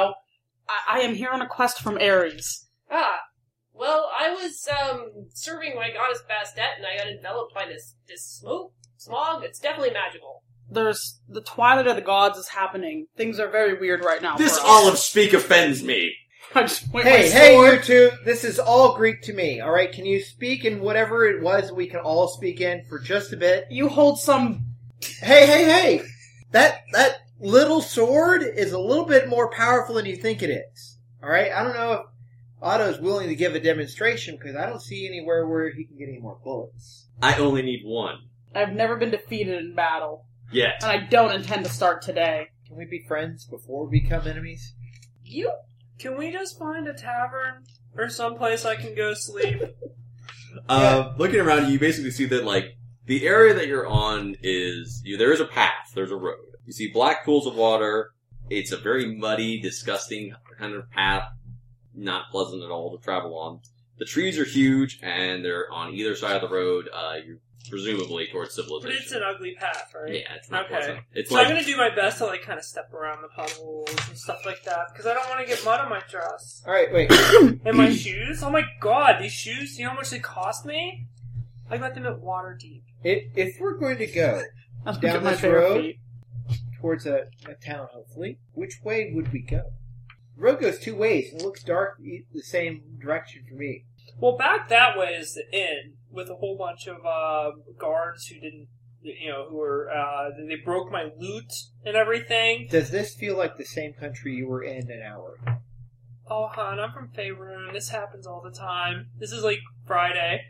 I am here on a quest from Ares. Well, I was, serving my goddess Bastet, and I got enveloped by this smog. It's definitely magical. There's the Twilight of the Gods is happening. Things are very weird right now. This for us. olive speak offends me. I just point my Hey, sword. you two, this is all Greek to me, alright? Can you speak in whatever it was we can all speak in for just a bit? You hold some. Hey! That little sword is a little bit more powerful than you think it is. Alright? I don't know if Otto's willing to give a demonstration, because I don't see anywhere where he can get any more bullets. I only need one. I've never been defeated in battle, Yet. and I don't intend to start today. Can we be friends before we become enemies? Can we just find a tavern? Or someplace I can go sleep? Looking around, you basically see that, like, the area that you're on is... there is a path. There's a road. You see black pools of water. It's a very muddy, disgusting kind of path. Not pleasant at all to travel on. The trees are huge, and they're on either side of the road, you're presumably towards But civilization. it's an ugly path, right? Yeah, it's not Okay. pleasant. It's So like... I'm gonna do my best to kind of step around the puddles and stuff like that, because I don't want to get mud on my dress. Alright, wait. And my shoes? Oh my god, these shoes, you know how much they cost me? I got them at Waterdeep. If we're going to go That's down my this favorite road feat. towards a town, hopefully, which way would we go? The road goes two ways and looks dark the same direction for me. Well, back that way is the inn. with a whole bunch of guards who didn't, who were they broke my loot and everything. Does this feel like the same country you were in an hour ago? Oh, hon, I'm from Faerun. This happens all the time. This is like Friday.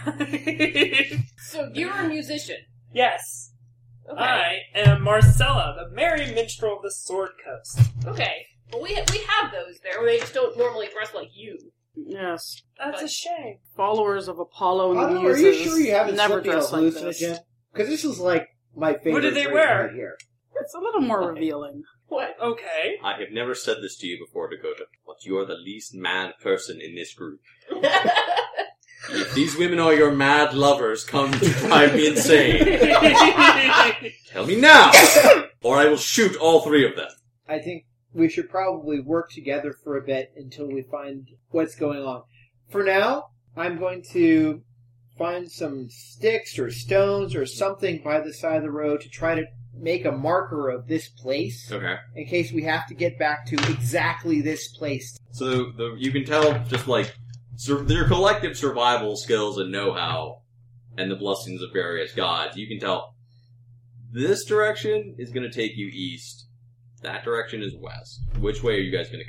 So you're a musician. Yes. Okay. I am Marcella, the merry minstrel of the Sword Coast. Okay. Well, we have those there. They just don't normally dress like you. Yes. That's a shame. Followers of Apollo and the Otto, are Muses you sure you haven't never slept in a dress like this. hallucinogen? Because this is like my favorite. What did they drink wear? right here. It's a little more revealing. What? Okay. I have never said this to you before, Dakota, but you are the least mad person in this group. If these women are your mad lovers, come to drive me insane. Tell me now, or I will shoot all three of them. I think we should probably work together for a bit until we find what's going on. For now, I'm going to find some sticks or stones or something by the side of the road to try to make a marker of this place Okay. in case we have to get back to exactly this place. So you can tell just like their collective survival skills and know-how and the blessings of various gods. You can tell this direction is going to take you east. That direction is west. Which way are you guys going to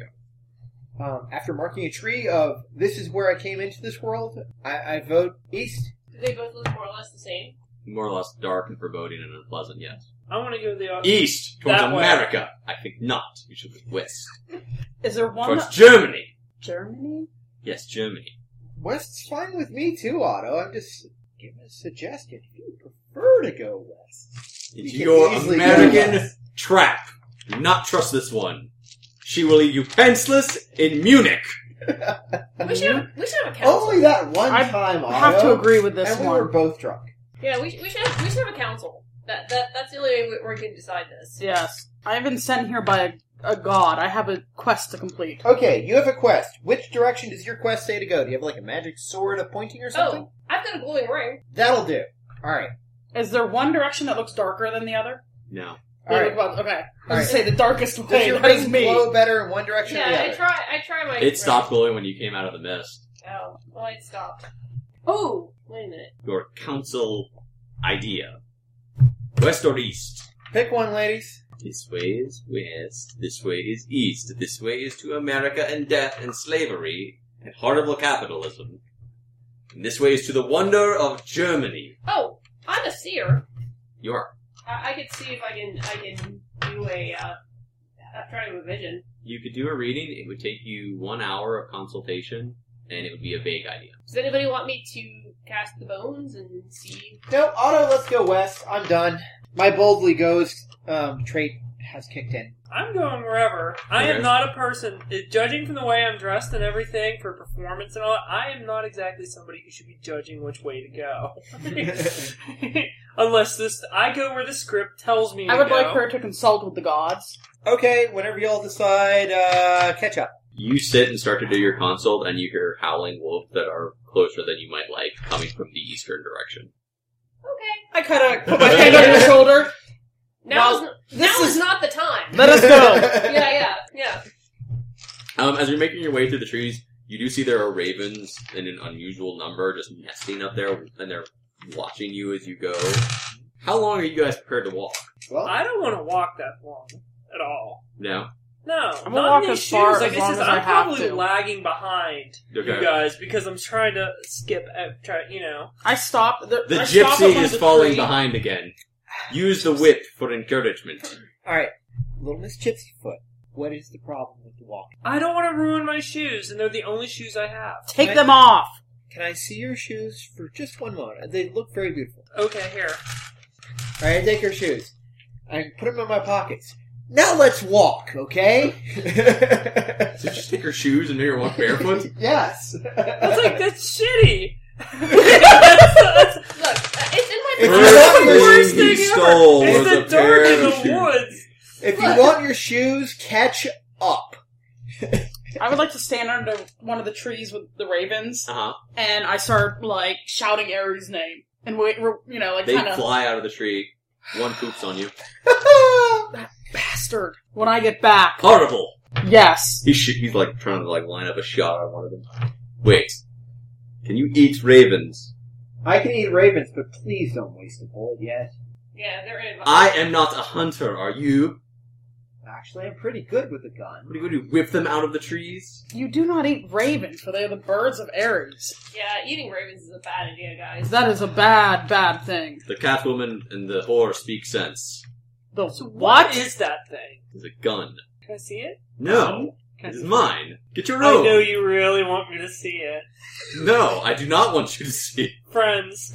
go? After marking a tree of this is where I came into this world, I vote east. Do they both look more or less the same? More or less dark and foreboding and unpleasant, yes. I want to go the other. East, towards That way. America. I think not. You should go west. Is there one Towards that... Germany. Germany? Yes, Germany. West's fine with me too, Otto. I'm just giving a suggestion. If you prefer to go west, It's You can your easily go American west. trap. Do not trust this one. She will leave you pantsless in Munich. We should have a council. Only that one I time, Otto. have to agree with this and we one. were both drunk. Yeah, we should have a council. That's the only way we're going to decide this. Yes. I've been sent here by a god. I have a quest to complete. Okay, you have a quest. Which direction does your quest say to go? Do you have like a magic sword of pointing or something? Oh, I've got a glowing ring. That'll do. Alright. Is there one direction that looks darker than the other? No. Alright. Okay. I was Alright. going to say the darkest Does way. your That is ring me. glow better in one direction or the Yeah, other? I try my. It stopped glowing when you came out of the mist. Oh, well, it stopped. Oh, wait a minute. Your council idea. West or east? Pick one, ladies. This way is west, this way is east, this way is to America and death and slavery and horrible capitalism. And this way is to the wonder of Germany. Oh, I'm a seer. You are. I could see if I can do a try to do a vision. You could do a reading, it would take you 1 hour of consultation, and it would be a vague idea. Does anybody want me to cast the bones and see? No, Otto, let's go west. I'm done. My boldly goes trait has kicked in. I'm going wherever. I Okay. am not a person, judging from the way I'm dressed and everything for performance and all, I am not exactly somebody who should be judging which way to go. Unless I go where the script tells me to I would go. like her to consult with the gods. Okay, whenever y'all decide, catch up. You sit and start to do your consult, and you hear howling wolves that are closer than you might like, coming from the eastern direction. Okay. I kind of put my hand on your shoulder. Now Well, is not the time. Let us go. Yeah. As you're making your way through the trees, you do see there are ravens in an unusual number just nesting up there, and they're watching you as you go. How long are you guys prepared to walk? Well, I don't want to walk that long at all. No? No, I'm gonna not walk in these as far- shoes. Like as this long is, as I I'm have probably to. lagging behind Okay. you guys because I'm trying to skip. I stopped. The I stopped at gypsy one is of the falling trees. behind again. Use the whip for encouragement. alright. Little Miss Gypsyfoot, what is the problem with the walk? I don't want to ruin my shoes, and they're the only shoes I have. Take them off. Can I see your shoes for just one moment? They look very beautiful. Okay, here. Alright, I take your shoes. I put them in my pockets. Now let's walk, okay? So just take her shoes and make her walk barefoot? Yes. That's shitty. Look, it's in my. If First you want your worst thing he thing ever. stole It's was the a pair dark in of the shoes. woods. If you want your shoes, catch up. I would like to stand under one of the trees with the ravens, Uh-huh. and I start like shouting Ares' name, and wait, like They kind of fly out of the tree. One poops on you. bastard. When I get back, Horrible! yes. He's like trying to like line up a shot on one of them. Wait. Can you eat ravens? I can eat ravens, but please don't waste a bullet yet. Yeah, they're in. I am not a hunter, are you? Actually, I'm pretty good with a gun. What are you going to do, whip them out of the trees? You do not eat ravens, for they are the birds of Ares. Yeah, eating ravens is a bad idea, guys. That is a bad, bad thing. The Catwoman and the whore speak sense. The So what? what is that thing? It's a gun. Can I see it? No, Can I it is see- mine. Get your I own. know you really want me to see it. No, I do not want you to see it. Friends.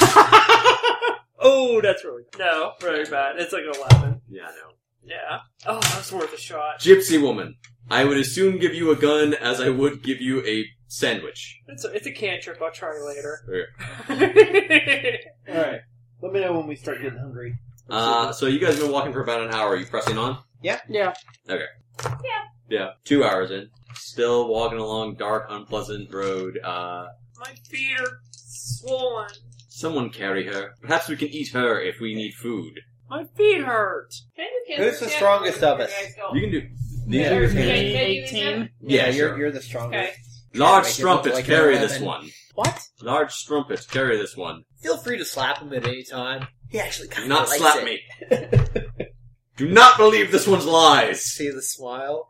Oh, that's really... No, very bad. It's like 11. Yeah, I know. Yeah. Oh, that's worth a shot. Gypsy woman, I would as soon give you a gun as I would give you a sandwich. It's a cantrip. I'll try later. Alright. Let me know when we start getting hungry. So you guys have been walking for about an hour. Are you pressing on? Yeah. Yeah. 2 hours in. Still walking along dark, unpleasant road. My feet are swollen. Someone carry her. Perhaps we can eat her if we need food. My feet hurt. Who's the strongest of us? You can do... Yeah. These are- Okay. 18. Yeah, you're sure. you're the strongest. Okay. Large Make it look strumpets, like an carry 11. this one. What? Large strumpets, carry this one. Feel free to slap him at any time. He actually Do kind of not likes slap it. me. Do not believe this one's lies. See the smile?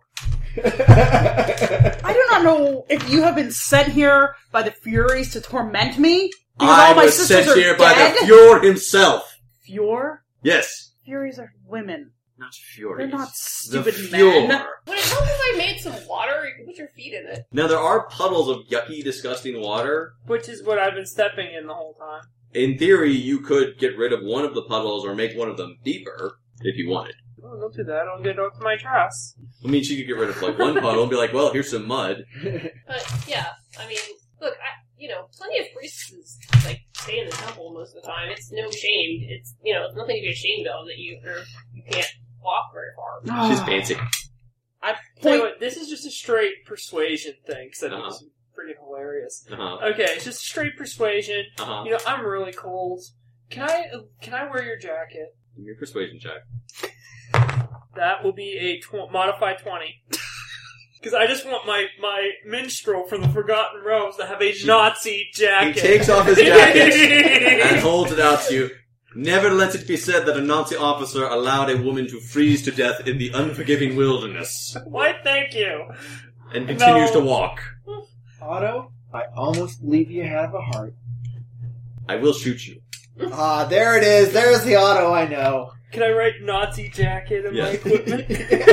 I do not know if you have been sent here by the Furies to torment me. Because I all my was sisters sent are here by dead. the Fjord himself. Fjord? Yes. Furies are women. Not Furies. They're not The stupid Fjord. men. Would it help if I made some water? You can put your feet in it. Now, there are puddles of yucky, disgusting water. Which is what I've been stepping in the whole time. In theory, you could get rid of one of the puddles or make one of them deeper if you wanted. Oh, don't do that. I'll get it off my dress. I mean, she could get rid of like one puddle and be like, well, here's some mud. But, yeah, I mean, look, plenty of priests, stay in the temple most of the time. It's no shame. It's, it's nothing to be ashamed of that you can't walk very far. She's fancy. I Tell you point. what, this is just a straight persuasion thing, because I think Uh-huh. it's freaking hilarious. Uh-huh. Okay, it's just straight persuasion. Uh-huh. I'm really cold. Can I wear your jacket? Give me a persuasion check. That will be a modified 20. Because I just want my minstrel from the Forgotten Realms to have a Nazi He jacket. takes off his jacket and holds it out to you. Never let it be said that a Nazi officer allowed a woman to freeze to death in the unforgiving wilderness. Why, thank you. And continues to walk. Otto, I almost believe you have a heart. I will shoot you. Ah, there it is. There's the Otto I know. Can I write Nazi jacket in my Yeah. equipment?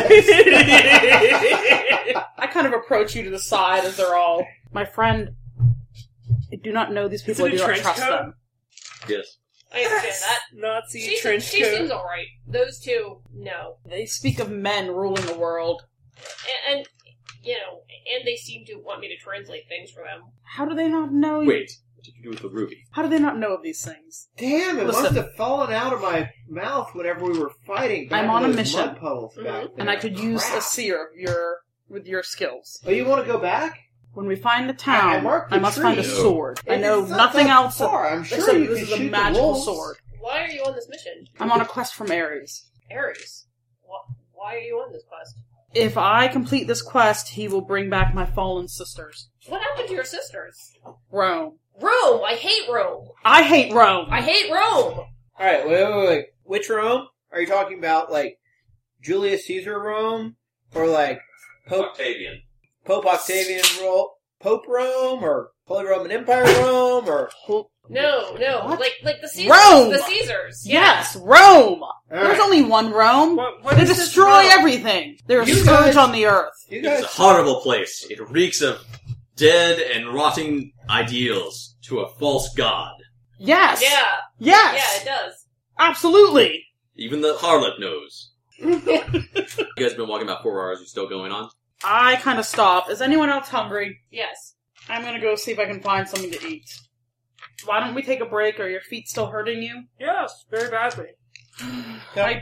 I kind of approach you to the side as they're all. My friend, I do not know these people. I it a do not trench trust coat? them. Yes. I understand that. Nazi trench She coat. seems alright. Those two, no. They speak of men ruling the world. And they seem to want me to translate things for them. How do they not know? Wait, what did you do with the ruby? How do they not know of these things? Damn, it Listen. must have fallen out of my mouth whenever we were fighting. Back I'm on in a those mission. Mud puddles back there. And I could use Crap. a seer with your skills. Oh, you want to go back? When we find the I town, marked the I must find a tree. sword. I know It's not nothing that else. far. I'm sure except you this can is a shoot the magical wolves. sword. Why are you on this mission? I'm on a quest from Ares. Ares. Why are you on this quest? If I complete this quest, he will bring back my fallen sisters. What happened to your sisters? Rome. Rome! I hate Rome! I hate Rome. I hate Rome! Alright, wait. Which Rome? Are you talking about, Julius Caesar Rome? Or, Pope Octavian. Octavian Rome? Pope Rome? Or Holy Roman Empire Rome? Or... No. What? Like the Caesars. Rome! The Caesars. Yes, Rome. There's Alright. only one Rome. What They is this destroy Rome? everything. They're a You scourge guys- on the earth. You It's guys... a horrible place. It reeks of dead and rotting ideals to a false god. Yes. Yeah. Yes. Yeah, it does. Absolutely. Even the harlot knows. You guys have been walking about 4 hours. You still going on? I kind of stop. Is anyone else hungry? Yes. I'm gonna go see if I can find something to eat. Why don't we take a break? Are your feet still hurting you? Yes, very badly. I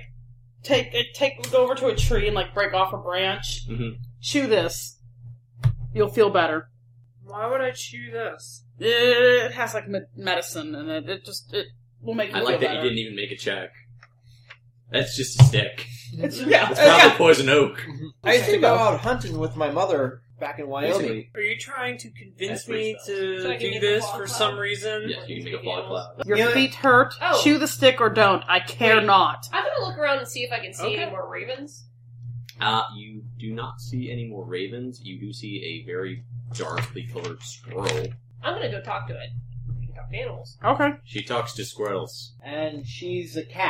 go over to a tree and break off a branch. Mm-hmm. Chew this. You'll feel better. Why would I chew this? It has medicine in it. It will make you I feel like that better. you didn't even make a check. That's just a stick. It's It's probably poison oak. I used to go out hunting with my mother back in Wyoming. Basically, Are you trying to convince That's pretty me spells. to So I can do make a this fog for cloud? some reason? Yes, you can make a fog cloud. Your You know- feet hurt. Oh. Chew the stick or don't. I care Wait. not. I'm gonna look around and see if I can see Okay. any more ravens. You do not see any more ravens. You do see a very darkly colored squirrel. I'm gonna go talk to it. I can talk to animals. Okay. She talks to squirrels. And she's a cat.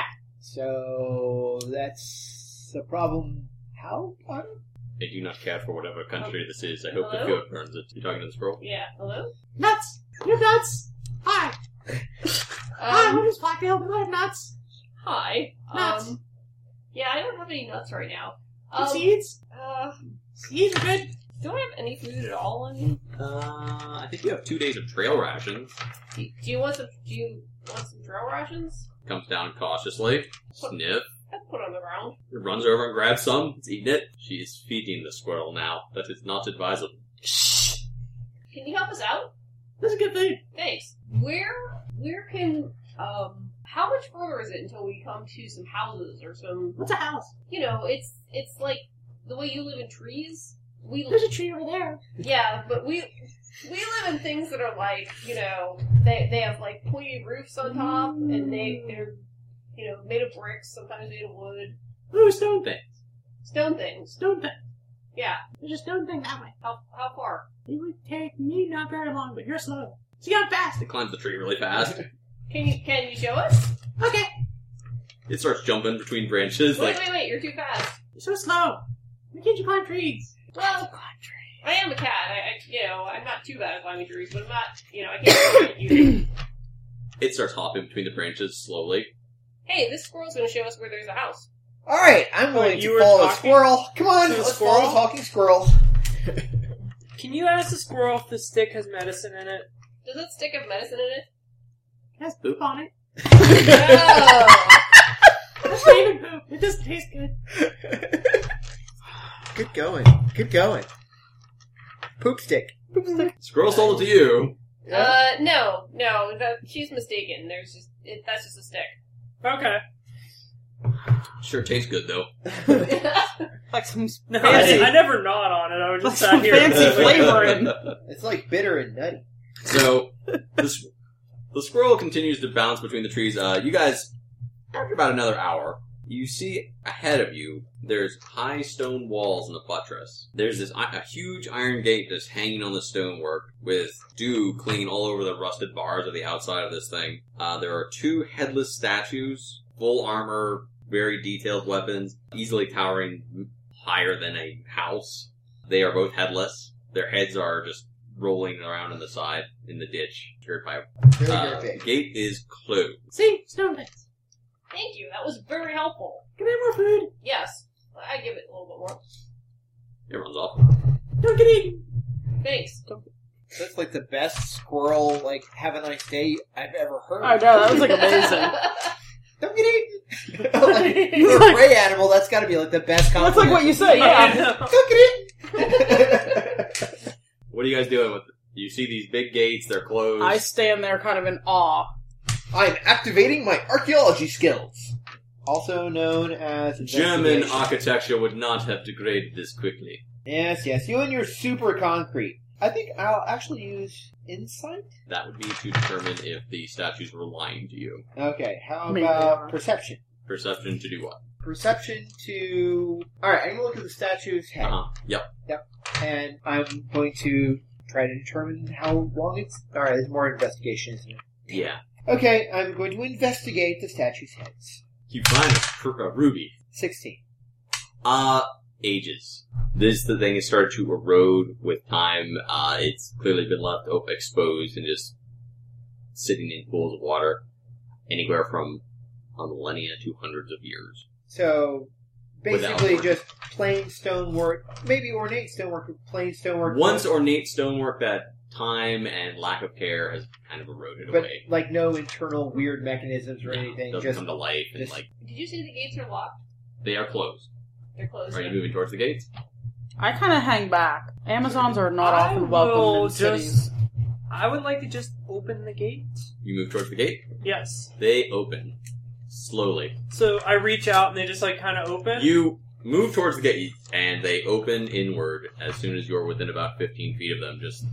So that's a problem. How? I do not care for whatever country this is. I hope the Hello? field burns it. You talking to the squirrel? Yeah. Hello. Nuts. You're nuts. Hi. Hi. My name's Blacktail. I have nuts. Hi. Nuts. Yeah, I don't have any nuts right now. Seeds. Uh, Seeds are good. do I have any food at all on me? I think you have 2 days of trail rations. Do you want some? Do you want some trail rations? Comes down cautiously. Sniff. Let's put it on the ground. It runs over and grabs some. It's eating it. She is feeding the squirrel now. That is not advisable. Shh. Can you help us out? This is good food. Thanks. Where can how much further is it until we come to some houses or some? What's a house? You know, it's like the way you live in trees. There's a tree over there. Yeah, but we live in things that are like, you know, they have like pointy roofs on top, and they're you know made of bricks, sometimes made of wood, Ooh, stone thing. stone things. Stone thing. Yeah, There's a stone thing that way. how far? It would take me not very long, but you're slow. See how fast. It climbs the tree really fast. Can you show us? Okay. It starts jumping between branches. Wait, Like, wait, you're too fast. You're so slow. Why can't you climb trees? Well, I am a cat. I'm not too bad at climbing trees, but I'm not, I can't you. it starts hopping between the branches slowly. Hey, this squirrel's gonna show us where there's a house. Alright, I'm willing you to were follow the talking squirrel. Come on, to the let's squirrel? follow the talking squirrel. Can you ask the squirrel if the stick has medicine in it? Does that stick have medicine in it? It has poop on it. No! It's not even poop. It doesn't taste good. Good going. Good going. Poop stick. Squirrel sold it to you. No. She's mistaken. That's just a stick. Okay. Sure tastes good though. Like some No, fancy, I never gnawed on it. I was like just some sat here. fancy flavoring. It's like bitter and nutty. So the squirrel continues to bounce between the trees. You guys, after about another hour, you see ahead of you, there's high stone walls and a buttress. There's a huge iron gate that's hanging on the stonework with dew clinging all over the rusted bars of the outside of this thing. There are 2 headless statues, full armor, very detailed weapons, easily towering higher than a house. They are both headless. Their heads are just rolling around on the side in the ditch. Very, very big. The gate is closed. See? Stone things. Thank you. That was very helpful. Can I have more food? Yes. I give it a little bit more. It runs off. Don't get eaten. Thanks. That's like the best squirrel, like, have a nice day I've ever heard. I know, that was like amazing. Don't get eaten! Like, for a prey animal, that's gotta be like the best That's compliment. like what you say, yeah. Don't get eaten! What are you guys doing with it? You see these big gates, they're closed. I stand there kind of in awe. I'm activating my archaeology skills. Also known as German investigation. architecture would not have degraded this quickly. Yes, you and your super concrete. I think I'll actually use insight. That would be to determine if the statues were lying to you. Okay, how Maybe they about are. perception? Perception to do what? Perception to... Alright, I'm gonna look at the statue's head. Yep. And I'm going to try to determine how long it's... Alright, there's more investigation, isn't it? Yeah. Okay, I'm going to investigate the statue's heads. You find a ruby. 16. Ages. The thing has started to erode with time. It's clearly been left exposed and just sitting in pools of water. Anywhere from a millennia to hundreds of years. So, basically Without just plain stonework, maybe ornate stonework, but plain stonework. Once ornate stonework that time and lack of care has kind of eroded but away. like no internal weird mechanisms or No, anything. doesn't Just come to life and just- like Did you say the gates are locked? they are closed. They're closed. Are you moving towards the gates? I kind of hang back. Amazons are not I often welcome will in cities. I would like to just open the gate. You move towards the gate. Yes. They open slowly. So I reach out and they just like kind of open. You move towards the gate, and they open inward as soon as you're within about 15 feet of them. Just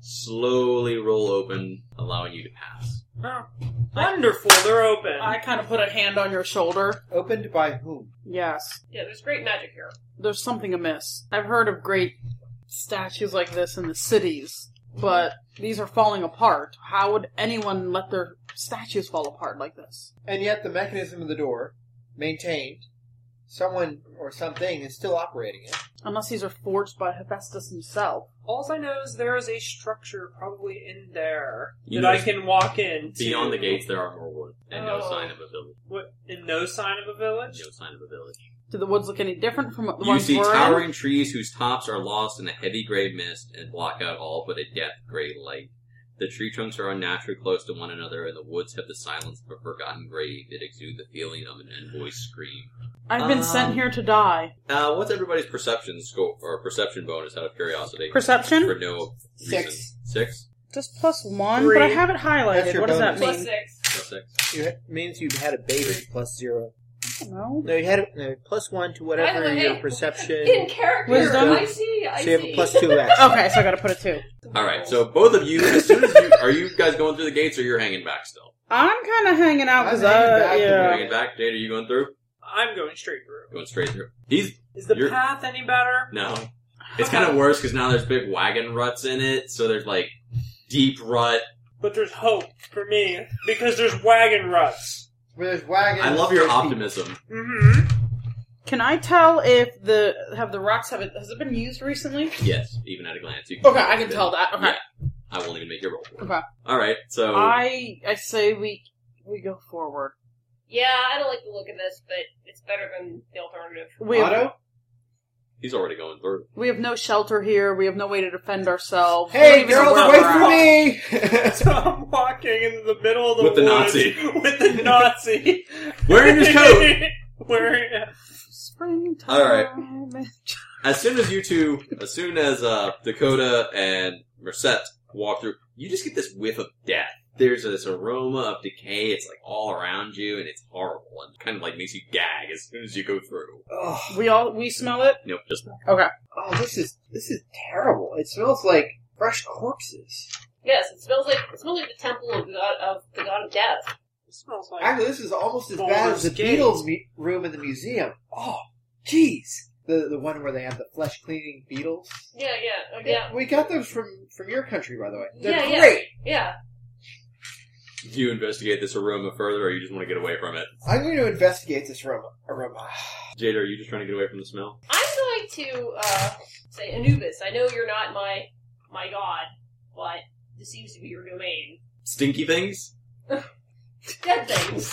slowly roll open, allowing you to pass. Oh, wonderful, they're open. I kind of put a hand on your shoulder. Opened by whom? Yes. Yeah, there's great magic here. There's something amiss. I've heard of great statues like this in the cities, but these are falling apart. How would anyone let their statues fall apart like this? And yet the mechanism of the door, maintained, someone or something is still operating it. Unless these are forged by Hephaestus himself. All I know is there is a structure probably in there You that I know, can walk in. Beyond the gates, there are more wood, and no Oh. sign of a village. What? And no sign of a village? No sign of a village. Do the woods look any different from what the You ones see we're towering trees whose tops are lost in a heavy gray mist and block out all but a death gray light. The tree trunks are unnaturally close to one another, and the woods have the silence of a forgotten grave that exude the feeling of an unvoiced scream. in? I've been sent here to die. What's everybody's perception scope or perception bonus out of curiosity? Perception? For no reason. 6. 6? Just +1, 3. but I have it That's highlighted. your What does that bonus. mean? +6. No 6. It means you had a baby plus 0. I don't know. No, you had a +1 to whatever By the way, your perception. In character, Wisdom? I see. So you have a +2 extra. Okay, so I gotta put a 2. Alright, so both of you, as soon as you, are you guys going through the gates or you're hanging back still? I'm kind of hanging out I'm because hanging back You're yeah. hanging back? Jade, are you going through? I'm going straight through. Going straight through. Is the You're- path any better? No. It's kind of worse because now there's big wagon ruts in it, so there's like deep rut. But there's hope for me because there's wagon ruts. Where there's wagons. I love your there's optimism. Mm-hmm. Can I tell if the ruts has it been used recently? Yes, even at a glance. You Okay, I can tell that. Okay, Yeah. I won't even make your roll for it. okay. Alright, so... I say we go forward. Yeah, I don't like the look of this, but it's better than the alternative. We have, Otto? He's already going through. we have no shelter here. We have no way to defend ourselves. Hey, We don't even girls, know wait where for we're at. me! So I'm walking in the middle of the With the woods Nazi. with the Nazi. Wearing his coat! Wearing Springtime. Alright. As soon as Dakota and Merced walk through, you just get this whiff of death. There's this aroma of decay. It's like all around you, and it's horrible, and kind of like makes you gag as soon as you go through. Oh, We smell it. Nope, just Okay. this is terrible. It smells like fresh corpses. Yes, it smells like the temple of the god of death. It smells like Actually, this is almost as Baldur's bad as the Gate. Beatles room in the museum. Oh, jeez. The one where they have the flesh cleaning beetles. Yeah. We got those from your country, by the way. They're Yeah. great. Yeah. do you investigate this aroma further, or you just want to get away from it? I'm going to investigate this aroma. Jada, are you just trying to get away from the smell? I'm going to say Anubis. I know you're not my god, but this seems to be your domain. Stinky things? Dead things.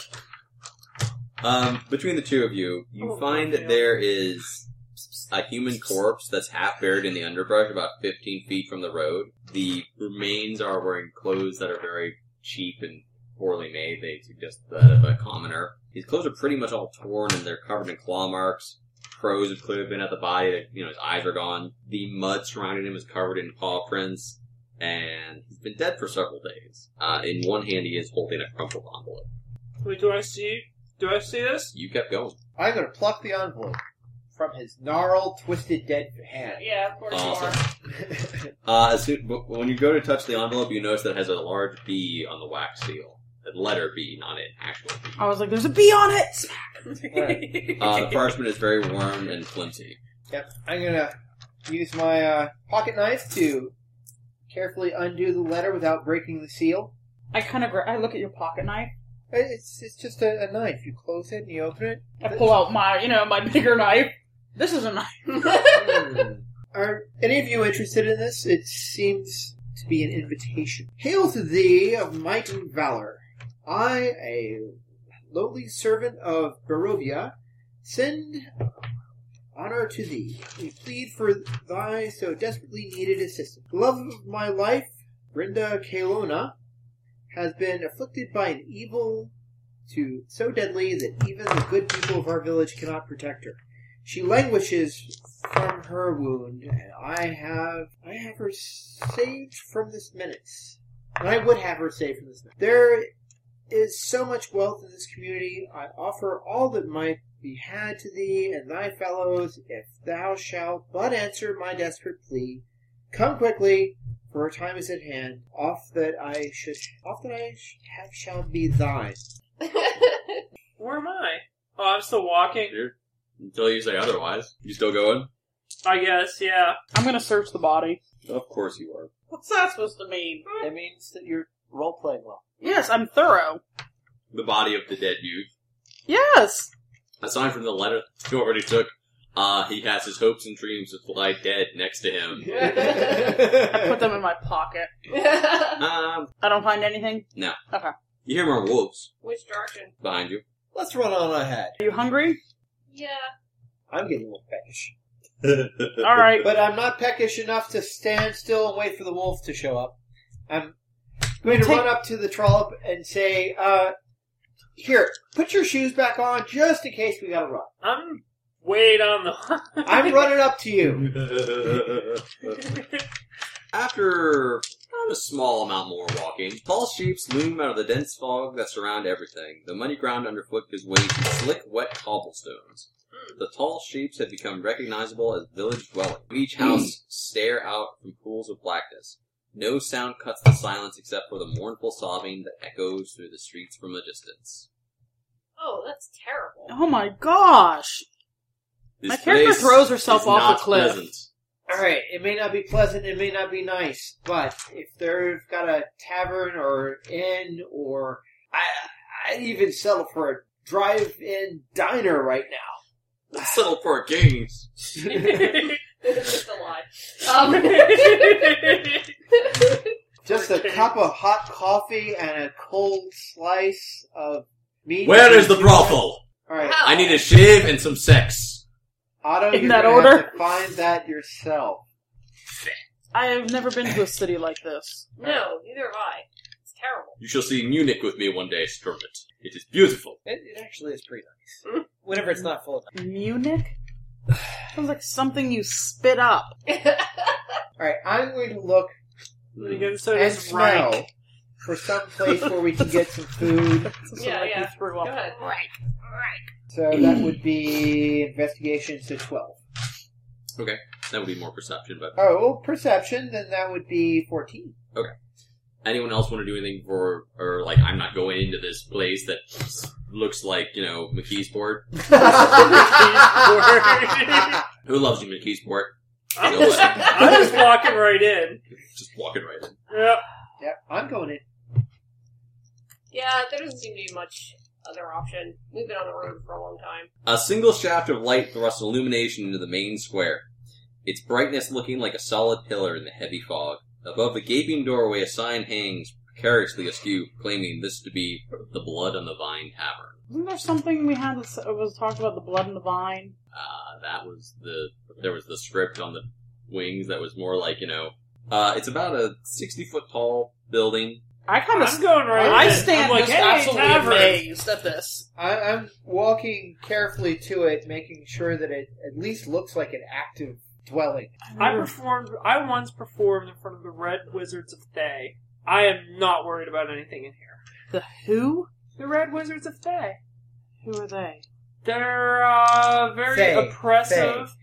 Between the two of you, you Oh, find yeah. that there is a human corpse that's half buried in the underbrush about 15 feet from the road. The remains are wearing clothes that are very cheap and poorly made. They suggest that of a commoner. His clothes are pretty much all torn and they're covered in claw marks. Crows have clearly been at the body. His eyes are gone. The mud surrounding him is covered in paw prints. And he's been dead for several days. In one hand, he is holding a crumpled envelope. Wait, do I see this? You kept going. I'm going to pluck the envelope from his gnarled, twisted, dead hand. Yeah, of course Awesome. you are. But when you go to touch the envelope, you notice that it has a large B on the wax seal. A letter B, not an actual B. I was like, there's a bee on it! The parchment is very worn and flimsy. Yep. I'm going to use my pocket knife to carefully undo the letter without breaking the seal. I look at your pocket knife. It's just a knife. You close it and you open it. I pull out my bigger knife. This is a knife. Are any of you interested in this? It seems to be an invitation. Hail to thee of might and valor. I, a lowly servant of Barovia, send honor to thee. We plead for thy so desperately needed assistance. The love of my life, Brenda Kalona, has been afflicted by an evil so deadly that even the good people of our village cannot protect her. She languishes from her wound, and I have her saved from this menace. And I would have her saved from this menace. There is so much wealth in this community. I offer all that might be had to thee and thy fellows, if thou shalt but answer my desperate plea. Come quickly, for time is at hand. Oft that I have shall be thine. Where am I? Oh, I'm still walking. Here. Until you say otherwise. You still going? I guess, yeah. I'm gonna search the body. Of course you are. What's that supposed to mean? It means that you're role-playing well. Yes, I'm thorough. The body of the dead youth. Yes! Aside from the letter you already took, he has his hopes and dreams of lie dead next to him. I put them in my pocket. I don't find anything? No. Okay. You hear more wolves Which direction? behind you. Let's run on ahead. Are you hungry? Yeah. I'm getting a little peckish. Alright. But I'm not peckish enough to stand still and wait for the wolf to show up. I'm going to run up to the trollop and say, here, put your shoes back on just in case we gotta run. I'm way down the... I'm running up to you. After a small amount more walking, tall shapes loom out of the dense fog that surround everything. The muddy ground underfoot gives way to slick, wet cobblestones. The tall shapes have become recognizable as village dwellings. Each house stare out from pools of blackness. No sound cuts the silence except for the mournful sobbing that echoes through the streets from a distance. Oh, that's terrible. Oh my gosh! This My character place throws herself is off not a cliff. pleasant. Alright, it may not be pleasant, it may not be nice, but if they've got a tavern or inn or... I'd even settle for a drive-in diner right now. Let's settle for a games. Just a lie. Just a cup of hot coffee and a cold slice of meat. Where is the brothel? Alright, How? I need a shave and some sex. Otto, In you're that gonna order? have to find that yourself. I have never been to a city like this. No, neither have I. It's terrible. You shall see Munich with me one day, Strumpet. It is beautiful. It actually is pretty nice. Whenever it's not full of Munich? Sounds like something you spit up. Alright, I'm going to look So and it's smell rank. for some place where we can get some food. Yeah, Like yeah. you threw up. Go ahead. So that would be investigations to 12. Okay, that would be more perception, but... Oh, perception, then that would be 14. Anyone else want to do anything for, or like, I'm not going into this place that looks like, McKeesport? Who loves you, McKeesport? I'm just walking right in. Just walking right in. Yep. Yep, I'm going in. Yeah, there doesn't seem to be much other option. We've been on the road for a long time. A single shaft of light thrusts illumination into the main square, its brightness looking like a solid pillar in the heavy fog. Above the gaping doorway, a sign hangs precariously askew, claiming this to be the Blood on the Vine Tavern. Wasn't there something we had that was talked about the blood and the vine? There was the script on the wings that was more like, it's about a 60-foot tall building. I'm going right in. I stand I'm like, just hey, absolutely tavern. amazed at this. I'm walking carefully to it, making sure that it at least looks like an active dwelling. I once performed in front of the Red Wizards of Thay. I am not worried about anything in here. The who? The Red Wizards of Thay. Who are they? They're very Thay. oppressive.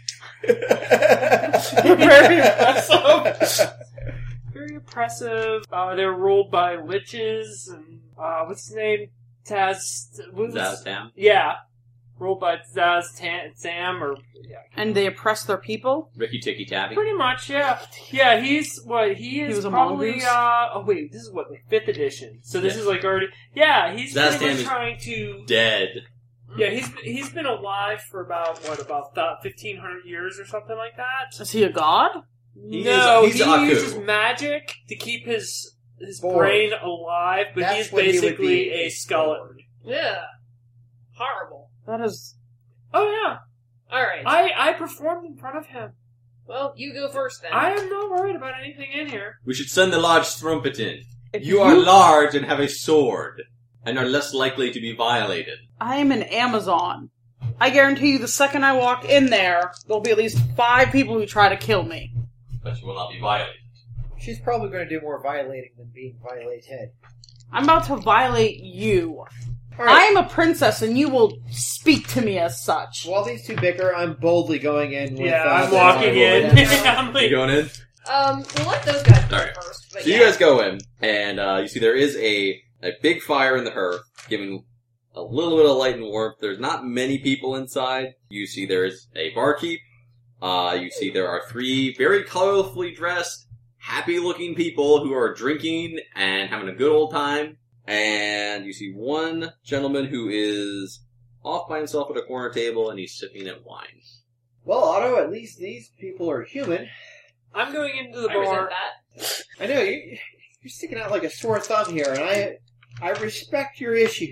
Very impressive. Very oppressive. They're ruled by liches and what's his name? Zazdam? Yeah, ruled by Zam or yeah. And they oppress their people? Ricky Tikki Tavi? Pretty much, yeah. Yeah, he is was a probably, mongoose? oh wait, this is what, like 5th edition. So this Yeah. is like already, yeah, he's Zazdam pretty much is trying to, Dead. yeah, he's been alive for about 1,500 years or something like that? Is he a god? He's he Aku. uses magic to keep his Bored. brain alive, but That's he's what he would basically be, a is skeleton. Yeah. Horrible. That is... Oh yeah, Alright. I performed in front of him. Well, you go first then. I am not worried about anything in here. We should send the large Strumpet in. If You are large and have a sword, and are less likely to be violated. I am an Amazon. I guarantee you the second I walk in there, there'll be at least 5 people who try to kill me. But you will not be violated. She's probably going to do more violating than being violated. I'm about to violate you. All right. I'm a princess, and you will speak to me as such. While these two bicker, I'm boldly going in. With, I'm the walking in. honorable- I'm You like, going in? We'll let those guys go Alright. first. But So you guys go in, and you see there is a big fire in the hearth, giving a little bit of light and warmth. There's not many people inside. You see there is a barkeep. You see there are 3 very colorfully dressed, happy-looking people who are drinking and having a good old time. And you see one gentleman who is off by himself at a corner table, and he's sipping at wine. Well, Otto, at least these people are human. I'm going into the I resent bar. that. I know, you're sticking out like a sore thumb here, and I respect your issues.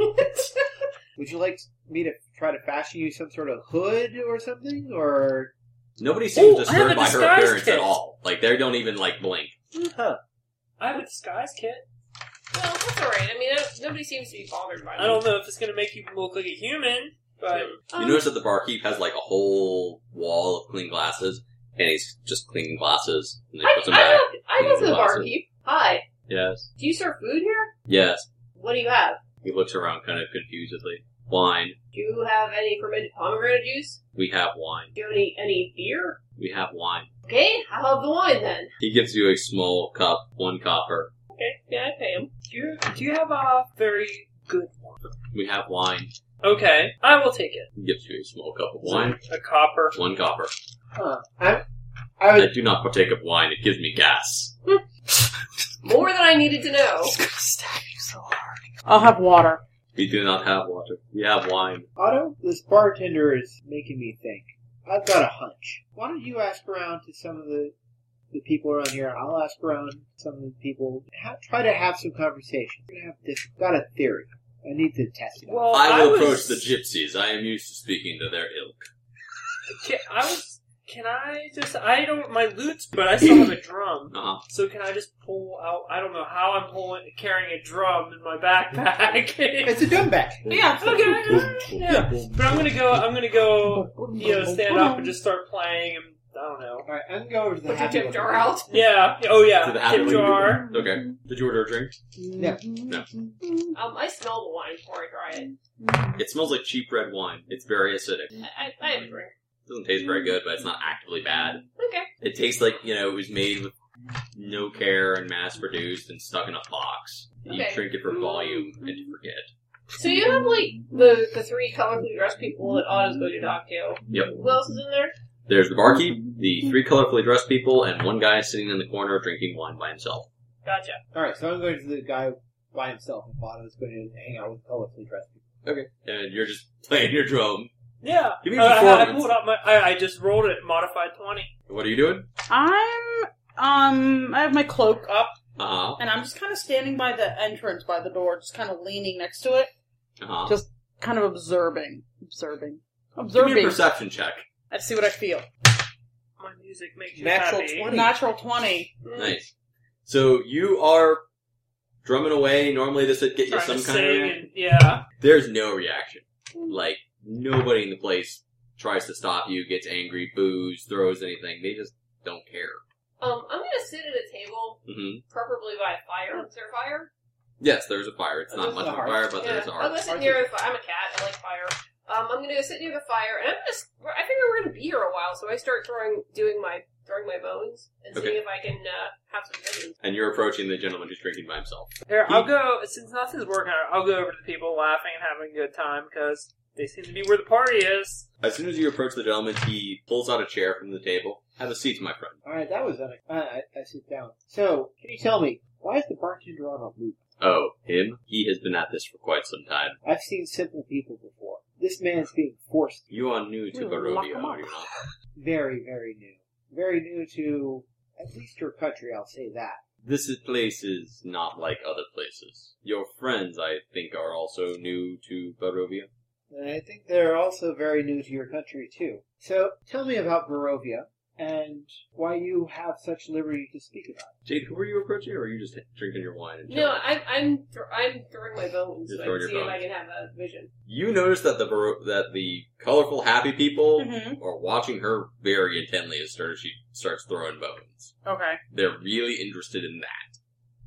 Would you like me to try to fashion you some sort of hood or something? Or Nobody seems Oh, I have disturbed a by her disguise appearance kit. at all. Like, they don't even, blink. I have a disguise kit. Well, that's alright. I mean, nobody seems to be bothered by I don't know if it's going to make you look like a human, but You notice that the barkeep has, a whole wall of clean glasses, and he's just cleaning glasses, and he puts them back. I go to the Glasses. barkeep. Hi. Yes. Do you serve food here? Yes. What do you have? He looks around kind of confusedly. Wine. Do you have any fermented pomegranate juice? We have wine. Do you have any beer? We have wine. Okay, I'll have the wine then. He gives you a small cup, 1 copper. Okay, yeah, I pay him. do you have a very good one? We have wine. Okay, I will take it. He gives you a small cup of wine. A copper. 1 copper. huh? I I would. do not partake of wine. It gives me gas. More than I needed to know. I'll have water. We do not have water. We have wine. Otto, this bartender is making me think. I've got a hunch. Why don't you ask around to some of the people around here? I'll ask around some of the people. Try to have some conversation. We're gonna have this. Got a theory. I need to test it out. Well, I will was- approach the gypsies. I am used to speaking to their ilk. Can I just? I don't. My lute's, but I still have a drum. Uh-huh. So can I just pull out? I don't know how I'm carrying a drum in my backpack. It's a drum back. Yeah. Okay. Yeah. But I'm gonna go. Stand up and just start playing. And I don't know. All right, I'm gonna go over to the Put your happy tip looking jar man. out. Yeah. Oh yeah. To the happy Tip looking jar. people. Okay. Did you order a drink? Yeah. I smell the wine before I try it. It smells like cheap red wine. It's very acidic. I have a drink. It doesn't taste very good, but it's not actively bad. Okay. It tastes like, it was made with no care and mass produced and stuck in a box. You Okay. drink it for volume and to forget. So you have, the 3 colorfully dressed people that Otto's going to talk to. Yep. Who else is in there? There's the barkeep, the 3 colorfully dressed people, and one guy sitting in the corner drinking wine by himself. Gotcha. All right, so I'm going to the guy by himself, and Otto's going to hang out with colorfully dressed people. Okay. And you're just playing your drum. Yeah. Give me a I performance. pulled out I just rolled it. Modified 20. What are you doing? I have my cloak up, Uh-huh. and I'm just kind of standing by the entrance, by the door, just kind of leaning next to it, Uh-huh. just kind of observing. Give me a Observing. perception check. Let's see what I feel. My music makes you Natural happy. 20. Natural 20. Nice. So you are drumming away. Normally this would get you Trying some to kind of sing reaction. and, yeah. There's no reaction. Like, nobody in the place tries to stop you, gets angry, boos, throws anything. They just don't care. I'm gonna sit at a table, hmm preferably by a fire. Is there a fire? Yes, there's a fire. It's not There's much a of a hearth. fire, but Yeah. there's a I'll hearth. go sit near the fire. I'm a cat. I like fire. I'm gonna go sit near the fire, and I figure we're gonna be here a while, so I start throwing my bones and Okay. seeing if I can have some visions. And you're approaching the gentleman who's drinking by himself. Here, I'll go, since nothing's working out, I'll go over to the people laughing and having a good time, because they seem to be where the party is. As soon as you approach the gentleman, he pulls out a chair from the table. Have a seat, my friend. All right, that was I sit down. So, can you tell me why is the bartender on a loop? Oh, him? He has been at this for quite some time. I've seen simple people before. This man's being forced. You are new to We'll lock Barovia, him up. are you not? Very, very new. Very new to at least your country. I'll say that. Place is not like other places. Your friends, I think, are also new to Barovia. And I think they're also very new to your country too. So, tell me about Barovia and why you have such liberty to speak about it. Jade, who are you approaching, or are you just drinking your wine and No, chilling? I'm throwing my bones You're so I throwing can see your if I bones. can have a vision. You notice that the colorful, happy people Mhm. are watching her very intently as soon as she starts throwing bones. Okay. They're really interested in that.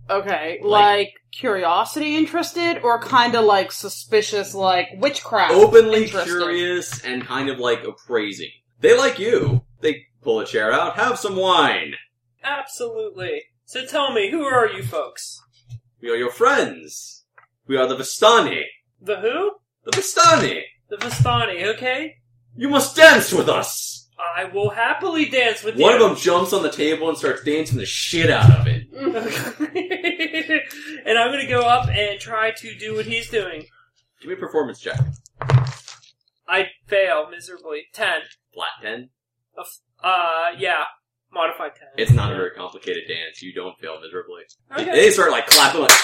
Okay, like curiosity interested, or kind of like suspicious, like witchcraft Openly interested? curious and kind of like appraising. They like you. They pull a chair out, have some wine. Absolutely. So tell me, who are you folks? We are your friends. We are the Vistani. The who? The Vistani. The Vistani, okay? You must dance with us. I will happily dance with you. One of them jumps on the table and starts dancing the shit out of it. And I'm gonna go up and try to do what he's doing. Give me a performance check. I fail miserably. 10. Flat 10. Yeah. Modified 10. It's not a very complicated dance. You don't fail miserably. Okay. They start like clapping like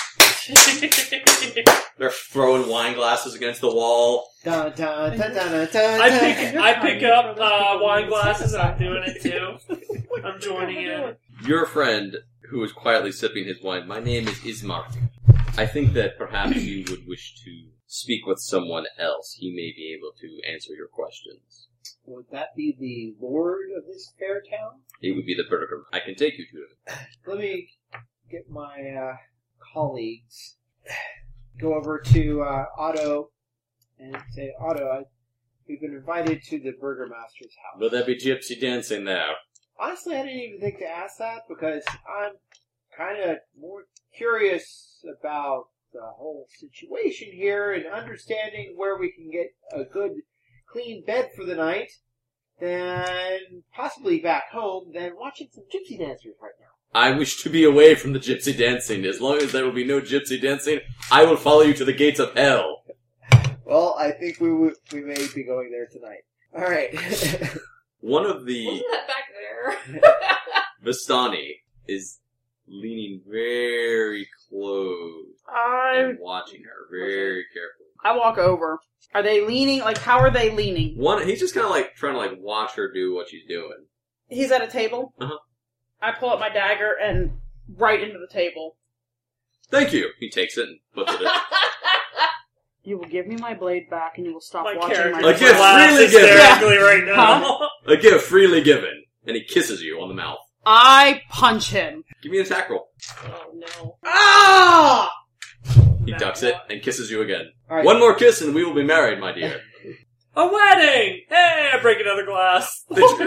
they're throwing wine glasses against the wall. Dun, dun, dun, dun, dun, dun, I pick up wine glasses and I'm doing it too. I'm joining in. Your friend, who is quietly sipping his wine, my name is Ismark. I think that perhaps you would wish to speak with someone else. He may be able to answer your questions. Would that be the lord of this fair town? He would be the burger. I can take you to him. Let me get my colleagues. Go over to Otto and say, Otto, we've been invited to the Burgermaster's house. Will there be gypsy dancing there? Honestly, I didn't even think to ask that because I'm kind of more curious about the whole situation here and understanding where we can get a good, clean bed for the night than possibly back home than watching some gypsy dancers right now. I wish to be away from the gypsy dancing. As long as there will be no gypsy dancing, I will follow you to the gates of hell. Well, I think we may be going there tonight. All right. One of the Wasn't that back there? Vistani is leaning very close and watching her very carefully. I walk over. Are they leaning? Like, how are they leaning? He's just kind of like trying to like watch her do what she's doing. He's at a table. Uh-huh. I pull up my dagger and right into the table. Thank you. He takes it and puts it in. You will give me my blade back, and you will stop My watching character my. A gift laughs freely given. hysterically right now. A gift freely given. And he kisses you on the mouth. I punch him. Give me an attack roll. Oh no. Ah! He ducks it and kisses you again. All right. One more kiss and we will be married, my dear. A wedding! Hey, I break another glass.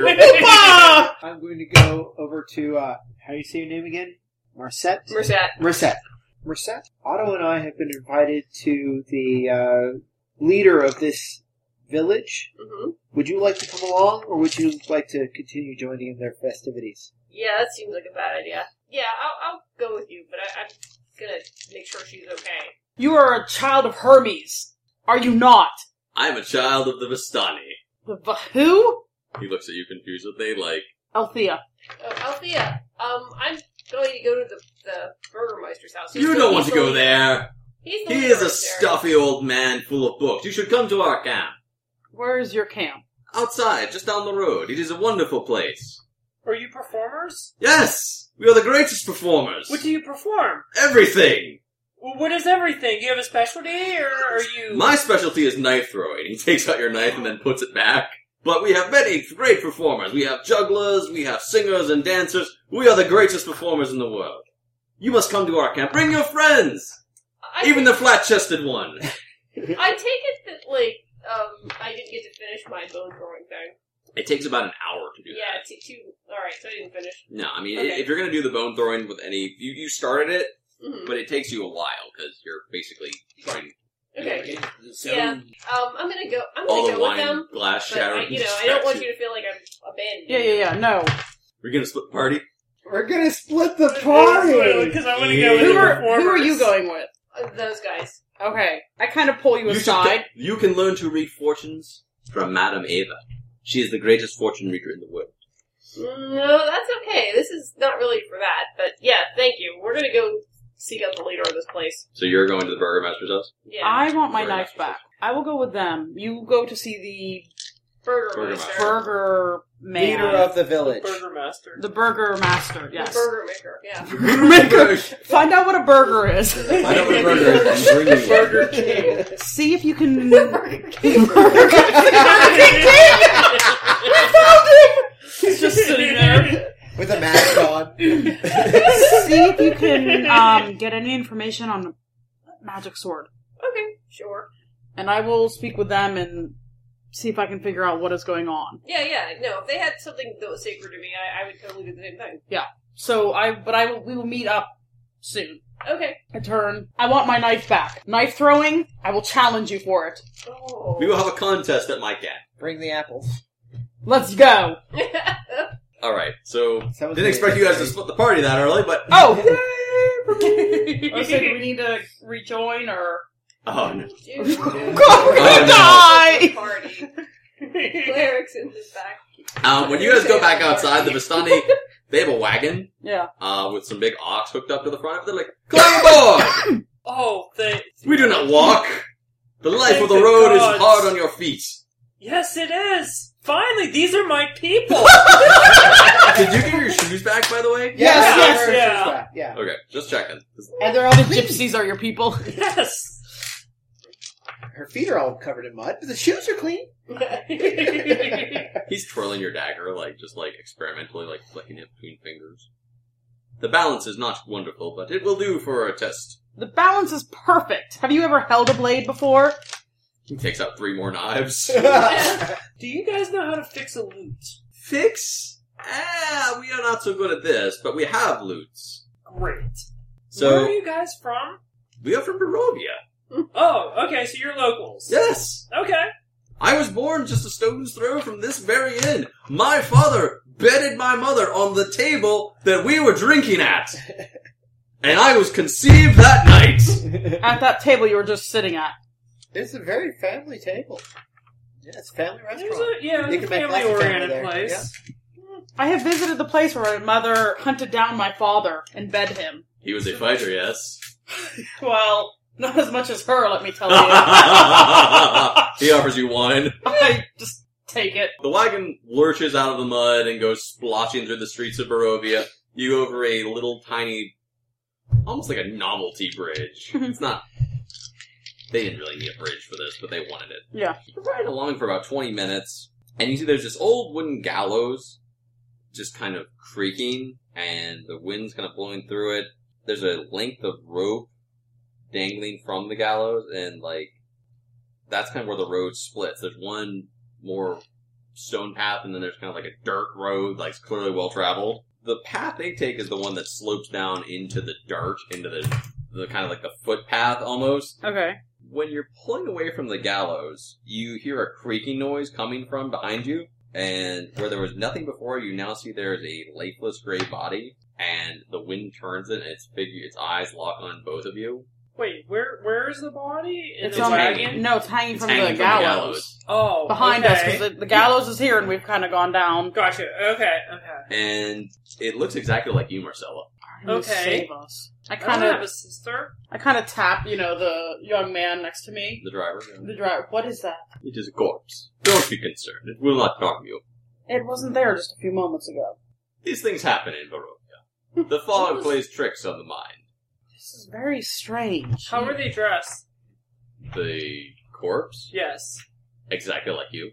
Ah! I'm going to go over to, how do you say your name again? Marcette? Merced. Merced, Otto and I have been invited to the leader of this village. Mm-hmm. Would you like to come along, or would you like to continue joining in their festivities? Yeah, that seems like a bad idea. Yeah, I'll go with you, but I'm gonna make sure she's okay. You are a child of Hermes, are you not? I'm a child of the Vistani. Who? He looks at you confused. What they like? Althea. Oh, Althea, I'm going to go to the Burgermeister's house. You don't want to go there. He's the He leader is a right there. stuffy old man full of books. You should come to our camp. Where is your camp? Outside, just down the road. It is a wonderful place. Are you performers? Yes! We are the greatest performers. What do you perform? Everything! Well, what is everything? Do you have a specialty, or are you... My specialty is knife throwing. He takes out your knife and then puts it back. But we have many great performers. We have jugglers, we have singers and dancers. We are the greatest performers in the world. You must come to our camp. Bring your friends! Even the flat-chested one. I take it that, like, I didn't get to finish my bone throwing thing. It takes about an hour to do Yeah, that. alright, so I didn't finish. No, I mean, Okay. if you're going to do the bone throwing with any... You started it, Mm-hmm. but it takes you a while, because you're basically trying Okay. So, Yeah. I'm gonna go all the with wine them. glass But shattering. I don't want you to feel like I'm abandoning. Yeah, no. We're going to split the party? We're gonna split the party! Because I'm going to go with Who the are performers. you going with? Those guys. Okay. I kind of pull you You, aside. you can learn to read fortunes from Madame Ava. She is the greatest fortune reader in the world. No, that's okay. This is not really for that. But yeah, thank you. We're gonna go seek out the leader of this place. So you're going to the Burgermaster's house? Yeah. I want my Very knife nice. back. I will go with them. You go to see Burgermeister. the burger man. Leader of the village. Burgermaster. The burger master, The yes. burger maker, yeah. Maker. Find out what a burger is. I know what a burger is. I'm bringing you. Burger King. See if you can... Burger King. He's just sitting there. With a mask on. See if you can get any information on the magic sword. Okay, sure. And I will speak with them and see if I can figure out what is going on. Yeah. No, if they had something that was sacred to me, I would totally do the same thing. So we will meet up soon. Okay. I turn. I want my knife back. Knife throwing, I will challenge you for it. Oh. We will have a contest at my camp. Bring the apples. Let's go. Alright, so Someone's didn't expect you guys to split the party that early, but Oh! Oh, so do we need to rejoin or? oh no. Dude. God, we're gonna Oh, die! Party. Clerics in the back. When you guys go back outside, the Vistani, they have a wagon Yeah. with some big ox hooked up to the front of it. They're like, "Climb aboard! Oh, We do not walk. The life Thank of the the road is gods. hard on your feet." yes, it is. Finally, these are my people. Did you get your shoes back, by the way? Yes, yeah. yeah. Okay, just checking. And they're all The clean. gypsies are your people. Yes. Her feet are all covered in mud, but the shoes are clean. He's twirling your dagger, just experimentally, flicking it between fingers. The balance is not wonderful, but it will do for a test. The balance is perfect. Have you ever held a blade before? He takes out 3 more knives. Do you guys know how to fix a loot? Fix? We are not so good at this, but we have loots. Great. Where So, are you guys from? we are from Barovia. Oh, okay, so you're locals. Yes! Okay. I was born just a stone's throw from this very inn. My father bedded my mother on the table that we were drinking at. And I was conceived that night. At that table you were just sitting at. It's a very family table. Yeah, it's a family There's restaurant. a You can make lots of family family-oriented there. place. I have visited the place where my mother hunted down my father and bed him. He was a fighter, yes. Well, not as much as her, let me tell you. He offers you wine. I just take it. The wagon lurches out of the mud and goes splotching through the streets of Barovia. You go over a little tiny, almost like a novelty bridge. It's not, they didn't really need a bridge for this, but they wanted it. Yeah. You're riding along for about 20 minutes, and you see there's this old wooden gallows just kind of creaking, and the wind's kind of blowing through it. There's a length of rope dangling from the gallows, and that's kind of where the road splits. There's one more stone path, and then there's kind of a dirt road, clearly well traveled. The path they take is the one that slopes down into the dirt, into the kind of the footpath almost. Okay. When you're pulling away from the gallows, you hear a creaking noise coming from behind you, and where there was nothing before, you now see there's a lifeless gray body, and the wind turns it, and its eyes lock on both of you. Wait, where is the body? In It's the on wagon? No, it's hanging It's from hanging the from the gallows. Oh, Behind okay. us, because the gallows is here and we've kind of gone down. Gotcha. Okay. And it looks exactly like you, Marcella. Okay. Save us. I I don't kind have of a sister. tap, the young man next to me. The driver. The driver. What is that? It is a corpse. Don't be concerned. It will not harm you. It wasn't there just a few moments ago. These things happen in Barovia. The fog plays tricks on the mind. This is very strange. How were they dressed? The corpse? Yes. Exactly like you.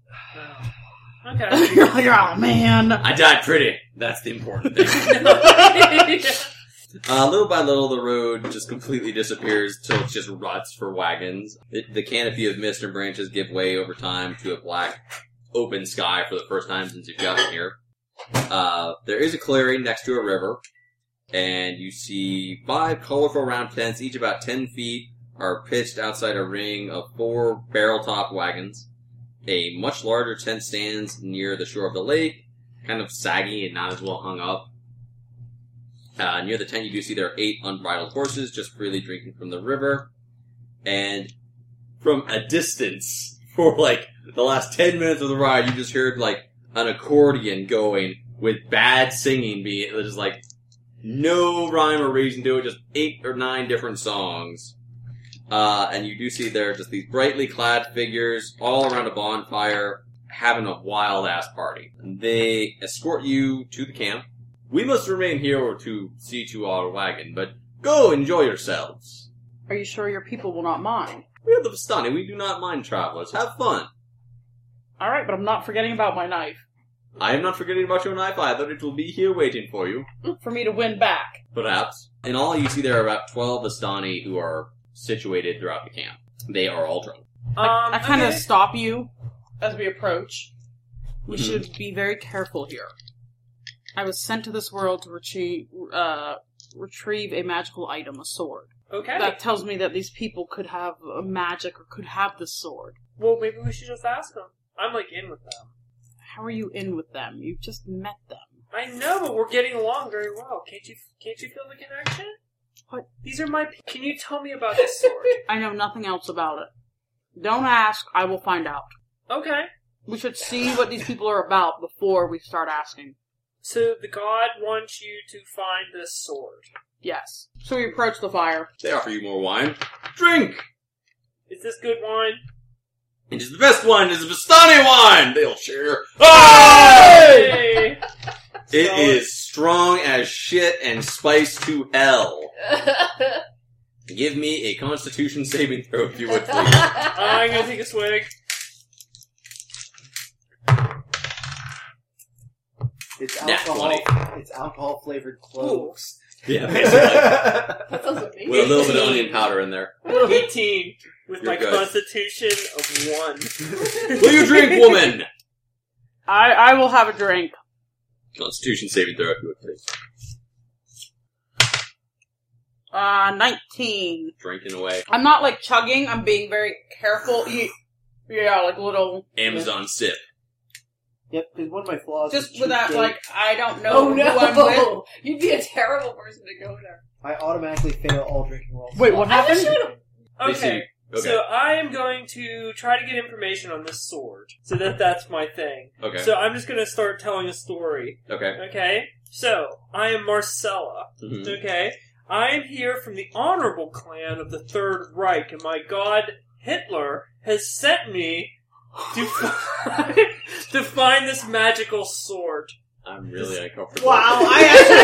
Okay. You're like, oh man. I died pretty. That's the important thing. Little by little, the road just completely disappears till it's just ruts for wagons. The canopy of mist and branches give way over time to a black, open sky for the first time since you've gotten here. There is a clearing next to a river, and you see 5 colorful round tents, each about 10 feet, are pitched outside a ring of 4 barrel-top wagons. A much larger tent stands near the shore of the lake, kind of saggy and not as well hung up. Near the tent, you do see there are 8 unbridled horses just freely drinking from the river. And from a distance, for the last 10 minutes of the ride, you just heard an accordion going with bad singing being, just no rhyme or reason to it, just 8 or 9 different songs. And you do see there are just these brightly clad figures all around a bonfire having a wild-ass party. They escort you to the camp. We must remain here to see to our wagon, but go enjoy yourselves. Are you sure your people will not mind? We are the Vistani. We do not mind travelers. Have fun. Alright, but I'm not forgetting about my knife. I am not forgetting about your knife either. It will be here waiting for you. For me to win back. Perhaps. In all, you see there are about 12 Vistani who are situated throughout the camp. They are all drunk. I kind of okay. stop you as we approach. We should be very careful here. I was sent to this world to retrieve a magical item, a sword. Okay. That tells me that these people could have a magic or could have this sword. Well, maybe we should just ask them. I'm, like, in with them. How are you in with them? You just met them. I know, but we're getting along very well. Can't you feel the connection? What? These are my... Can you tell me about this sword? I know nothing else about it. Don't ask, I will find out. Okay. We should see what these people are about before we start asking. So the god wants you to find this sword. Yes. So we approach the fire. They offer you more wine. Drink! Is this good wine? It is the best wine. It is the Vistani wine. They'll share. Hey! It is strong as shit and spiced to hell. Give me a Constitution saving throw if you would, please. I'm gonna take a swig. It's Nat alcohol. 20. It's alcohol flavored cloves. Yeah, basically. That sounds amazing. With a little bit of onion powder in there. 18 with You're my good. constitution of 1. Will you drink, woman? I will have a drink. Constitution saving throw if you would, please. 19. Drinking away. I'm not, like, chugging. I'm being very careful. Yeah, like little... Amazon sip. Yep, because one of my flaws is Just with that, cheap like, date. I don't know Oh who I'm with. no! You'd be a terrible person to go there. I automatically fail all drinking rolls. Wait, what I wish happened? you would've- They see Okay. you. Okay. So I am going to try to get information on this sword. So that's my thing. Okay. So I'm just going to start telling a story. Okay. Okay? So, I am Marcella. Mhm. Okay? I am here from the honorable clan of the Third Reich, and my god, Hitler, has sent me to to find this magical sword. I'm really uncomfortable. Wow, I'm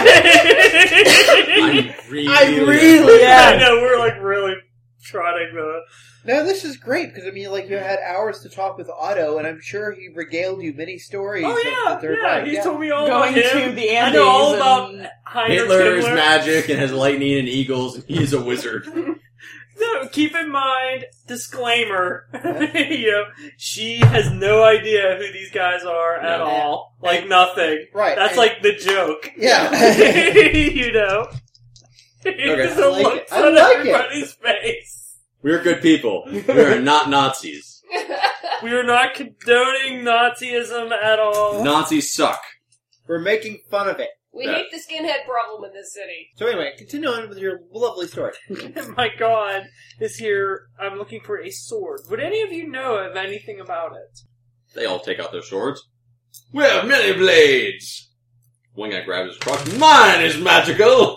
really. I know, we're like really trotting the... No, this is great, because, I mean, like, you had hours to talk with Otto, and I'm sure he regaled you many stories. Oh of yeah, the Third yeah, Reich. he told me all Going about him. to the I Andes know all about and... Heinrich Hitler is Himmler. magic and has lightning and eagles, and he is a wizard. So, keep in mind, disclaimer, you know, she has no idea who these guys are at No. all. Like, nothing. Right. That's and- like the joke. Yeah. You know? There's a I like look it. I on like it. everybody's face. We're good people. We are not Nazis. We are not condoning Nazism at all. Nazis suck. We're making fun of it. We Yeah. hate the skinhead problem in this city. So anyway, continue on with your lovely story. My god is here. I'm looking for a sword. Would any of you know of anything about it? They all take out their swords. We have many blades. One guy grabs his crotch. Mine is magical.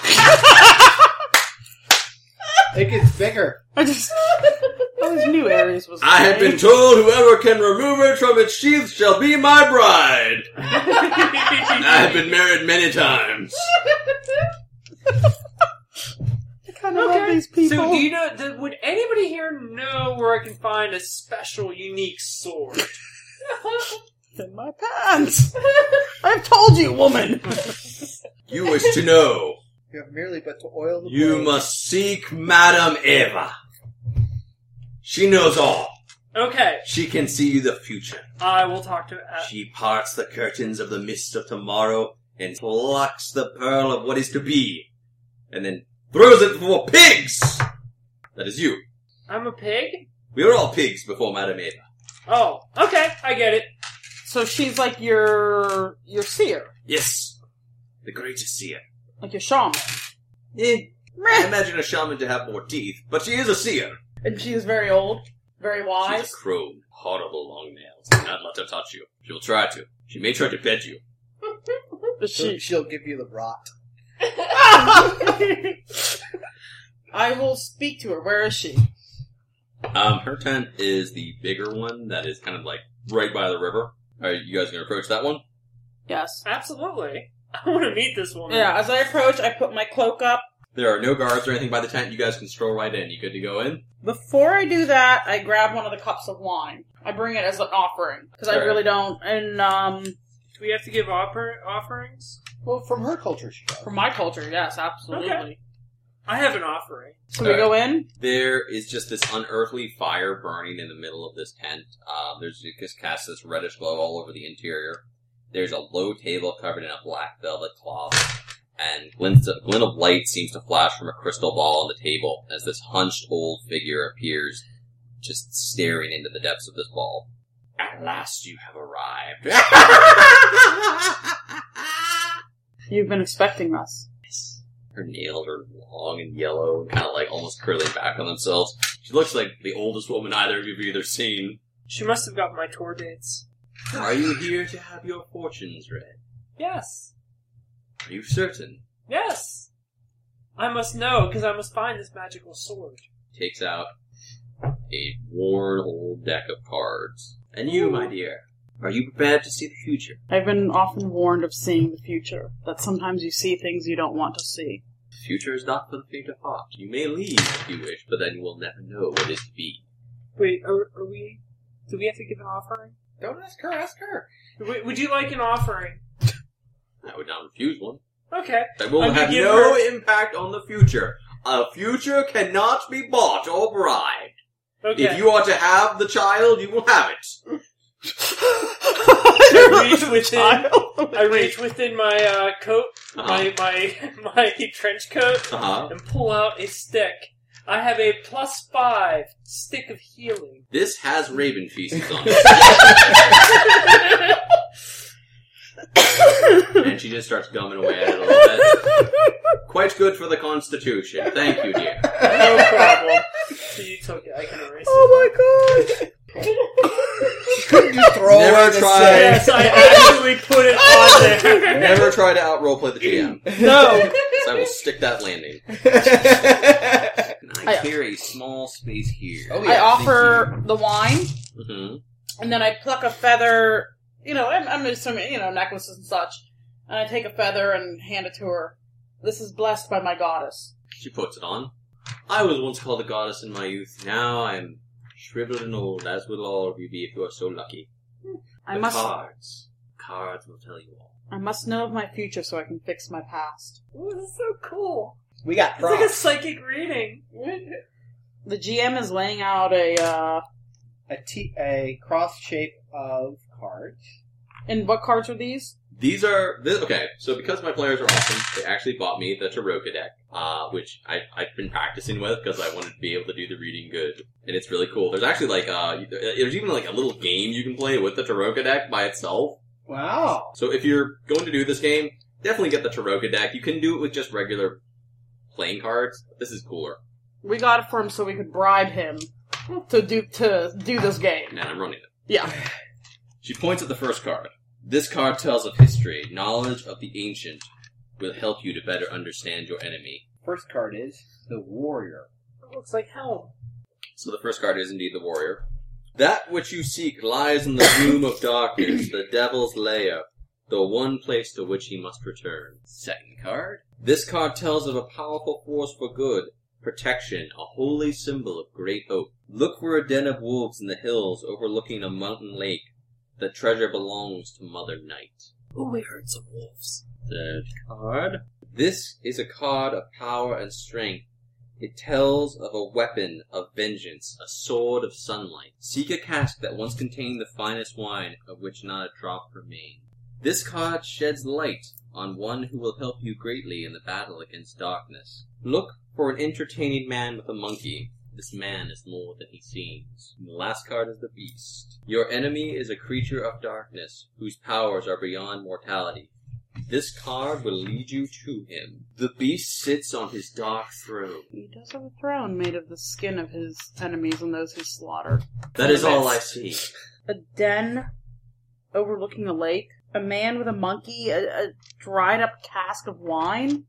It gets bigger. I just knew Ares was I have been told whoever can remove it from its sheath shall be my bride. I have been married many times. I kind of love these people. So, do you know? Would anybody here know where I can find a special, unique sword? in my pants. I've told you, woman. You wish to know. You have merely but to oil the You blade. must seek Madame Eva. She knows all. Okay, She can see the future. I will talk to. She parts the curtains of the mist of tomorrow and plucks the pearl of what is to be, and then throws it before pigs! That is you. I'm a pig. We are all pigs before Madame Eva. Oh, okay, I get it. So she's like your seer, Yes. The greatest seer. like your shaman. I imagine a shaman to have more teeth, but she is a seer. And she is very old, very She's wise. a crone, horrible long nails. Do not let her touch you. She will try to. She may try to bed you. But She'll give you the rot. I will speak to her. Where is she? Her tent is the bigger one that is kind of like right by the river. Are you guys going to approach that one? Yes. Absolutely. I want to meet this woman. Yeah, as I approach, I put my cloak up. There are no guards or anything by the tent. You guys can stroll right in. You good to go in? Before I do that, I grab one of the cups of wine. I bring it as an offering. Because I Alright. really don't. And, Do we have to give offerings? Well, from her culture, she does. From my culture, yes, absolutely. Okay. I have an offering. So we go in? There is just this unearthly fire burning in the middle of this tent. It just casts this reddish glow all over the interior. There's a low table covered in a black velvet cloth, and a glint of light seems to flash from a crystal ball on the table as this hunched old figure appears, just staring into the depths of this ball. At last you have arrived. You've been expecting us. Her nails are long and yellow, and kind of like almost curling back on themselves. She looks like the oldest woman either of you have either seen. She must have got my tour dates. Are you here to have your fortunes read? Yes. Are you certain? Yes. I must know, because I must find this magical sword. Takes out a worn old deck of cards. And you, my dear, are you prepared to see the future? I've been often warned of seeing the future, that sometimes you see things you don't want to see. The future is not for the faint of heart. You may leave if you wish, but then you will never know what is to be. Wait, are we... Do we have to give an offering? Don't ask her, ask her. Would you like an offering? I would not refuse one. Okay. That will I'm gonna have give no her- impact on the future. A future cannot be bought or bribed. Okay. If you are to have the child, you will have it. I reach within my coat, Uh-huh. my trench coat, Uh-huh. and pull out a stick. I have a +5 stick of healing. This has raven feces on it. And she just starts gumming away at it a little bit. Quite good for the constitution. Thank you, dear. No problem. So you took it. I can erase it. Oh my god! Couldn't you throw Never away the tried. stick? Yes, I actually put it on there. Never try to out-roleplay the GM. No! So I will stick that landing. And I carry a small space here. Oh, I yeah, offer the wine, Mm-hmm. and then I pluck a feather, I'm assuming, necklaces and such, and I take a feather and hand it to her. This is blessed by my goddess. She puts it on. I was once called a goddess in my youth. Now I am shriveled and old, as will all of you be if you are so lucky. I The must cards will tell you all. I must know of my future so I can fix my past. Ooh, this is so cool. We got It's like a props. psychic reading. The GM is laying out a cross shape of cards. and what cards are these? Okay, so because my players are awesome, they actually bought me the Taroka deck, which I've been practicing with because I wanted to be able to do the reading good. And it's really cool. There's actually there's even like a little game you can play with the Taroka deck by itself. Wow. So if you're going to do this game, definitely get the Taroka deck. You can do it with just regular playing cards. This is cooler. We got it for him so we could bribe him to do this game. And I'm running it. Yeah. She points at the first card. This card tells of history. Knowledge of the ancient will help you to better understand your enemy. First card is the Warrior. It looks like hell. So the first card is indeed the warrior. That which you seek lies in the gloom of darkness, the devil's lair, the one place to which he must return. Second card. This card tells of a powerful force for good, protection, a holy symbol of great hope. Look for a den of wolves in the hills overlooking a mountain lake. The treasure belongs to Mother Night. Ooh, we heard some wolves. Third card. This is a card of power and strength. It tells of a weapon of vengeance, a sword of sunlight. Seek a cask that once contained the finest wine, of which not a drop remained. This card sheds light on one who will help you greatly in the battle against darkness. Look for an entertaining man with a monkey. This man is more than he seems. And the last card is the Beast. Your enemy is a creature of darkness, whose powers are beyond mortality. This card will lead you to him. The Beast sits on his dark throne. He does have a throne made of the skin of his enemies and those he slaughtered. That is all I see. A den overlooking a lake. A man with a monkey. A dried up cask of wine.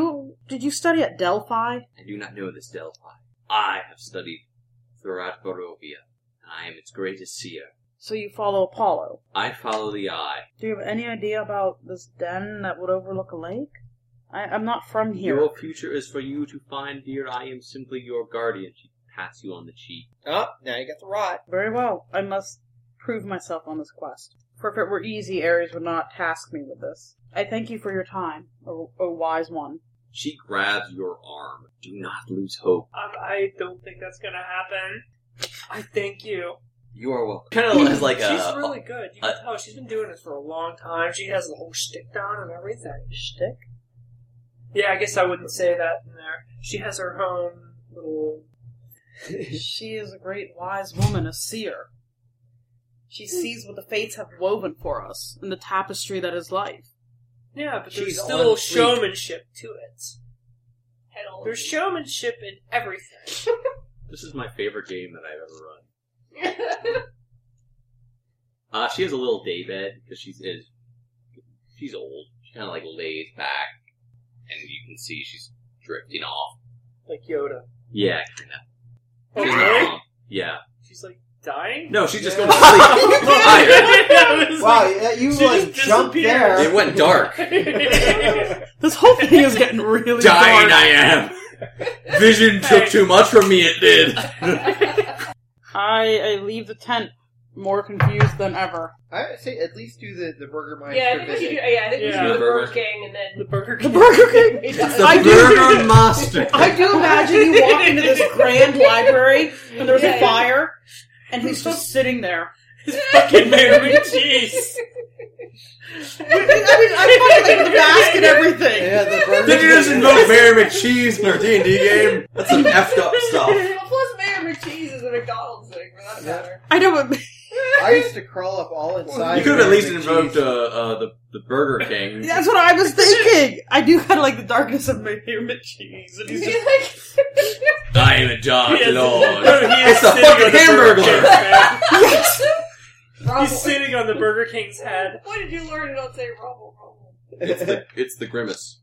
Did you study at Delphi? I do not know this Delphi. I have studied throughout Barovia, and I am its greatest seer. So you follow Apollo. I follow the eye. Do you have any idea about this den that would overlook a lake? I'm not from here. Your future is for you to find, dear. I am simply your guardian. She pats you on the cheek. Oh, now you got the rot. Very well. I must prove myself on this quest. For if it were easy, Ares would not task me with this. I thank you for your time, O wise one. She grabs your arm. Do not lose hope. I don't think that's gonna happen. I thank you. You are welcome. Kind of has like She's really good. You can tell she's been doing this for a long time. She has the whole shtick down and everything. Shtick? Yeah, I guess I wouldn't say that in there. She has her own little... She is a great wise woman, a seer. She sees what the fates have woven for us in the tapestry that is life. Yeah, but She's there's still on fleek. showmanship to it. Head all There's showmanship in everything. This is my favorite game that I've ever run. She has a little daybed because she's old. She kind of like lays back, and you can see she's drifting off. Like Yoda. Yeah, kind of. Oh, She's really? not- Yeah. She's like dying? No, she's just going to sleep. Tired. Wow, you She like just jumped disappeared. there. It went dark. This whole thing is getting really Dying dark. I am. Vision took too much from me, it did. I leave the tent more confused than ever. I would say at least do the Burger Meister Yeah, I think we should do, visit. I think we should do the Burger. Burger King and then The Burger The King. Burger King! It's the I do- Burger Master. I do imagine you walk into this grand library and there's Yeah, a yeah. fire and he's just sitting there. Fucking Mary cheese. I find like the mask and everything. Yeah, the Burger Did you just invoke Mary McCheese in our D&D game? That's some effed up stuff. Well, plus Mayor McCheese is a McDonald's thing, for that matter. I know, but I used to crawl up all inside. You could have at least Mayor invoked McCheese. the Burger King. that's what I was thinking. I do kind of like the darkness of my cheese, and he's just I am a dark He is- lord. No, he is It's the sitting fucking on the Burger Hamburglar. King's head. yes. He's sitting on the Burger King's head. What did you learn to not say rumble, rumble? It's the grimace.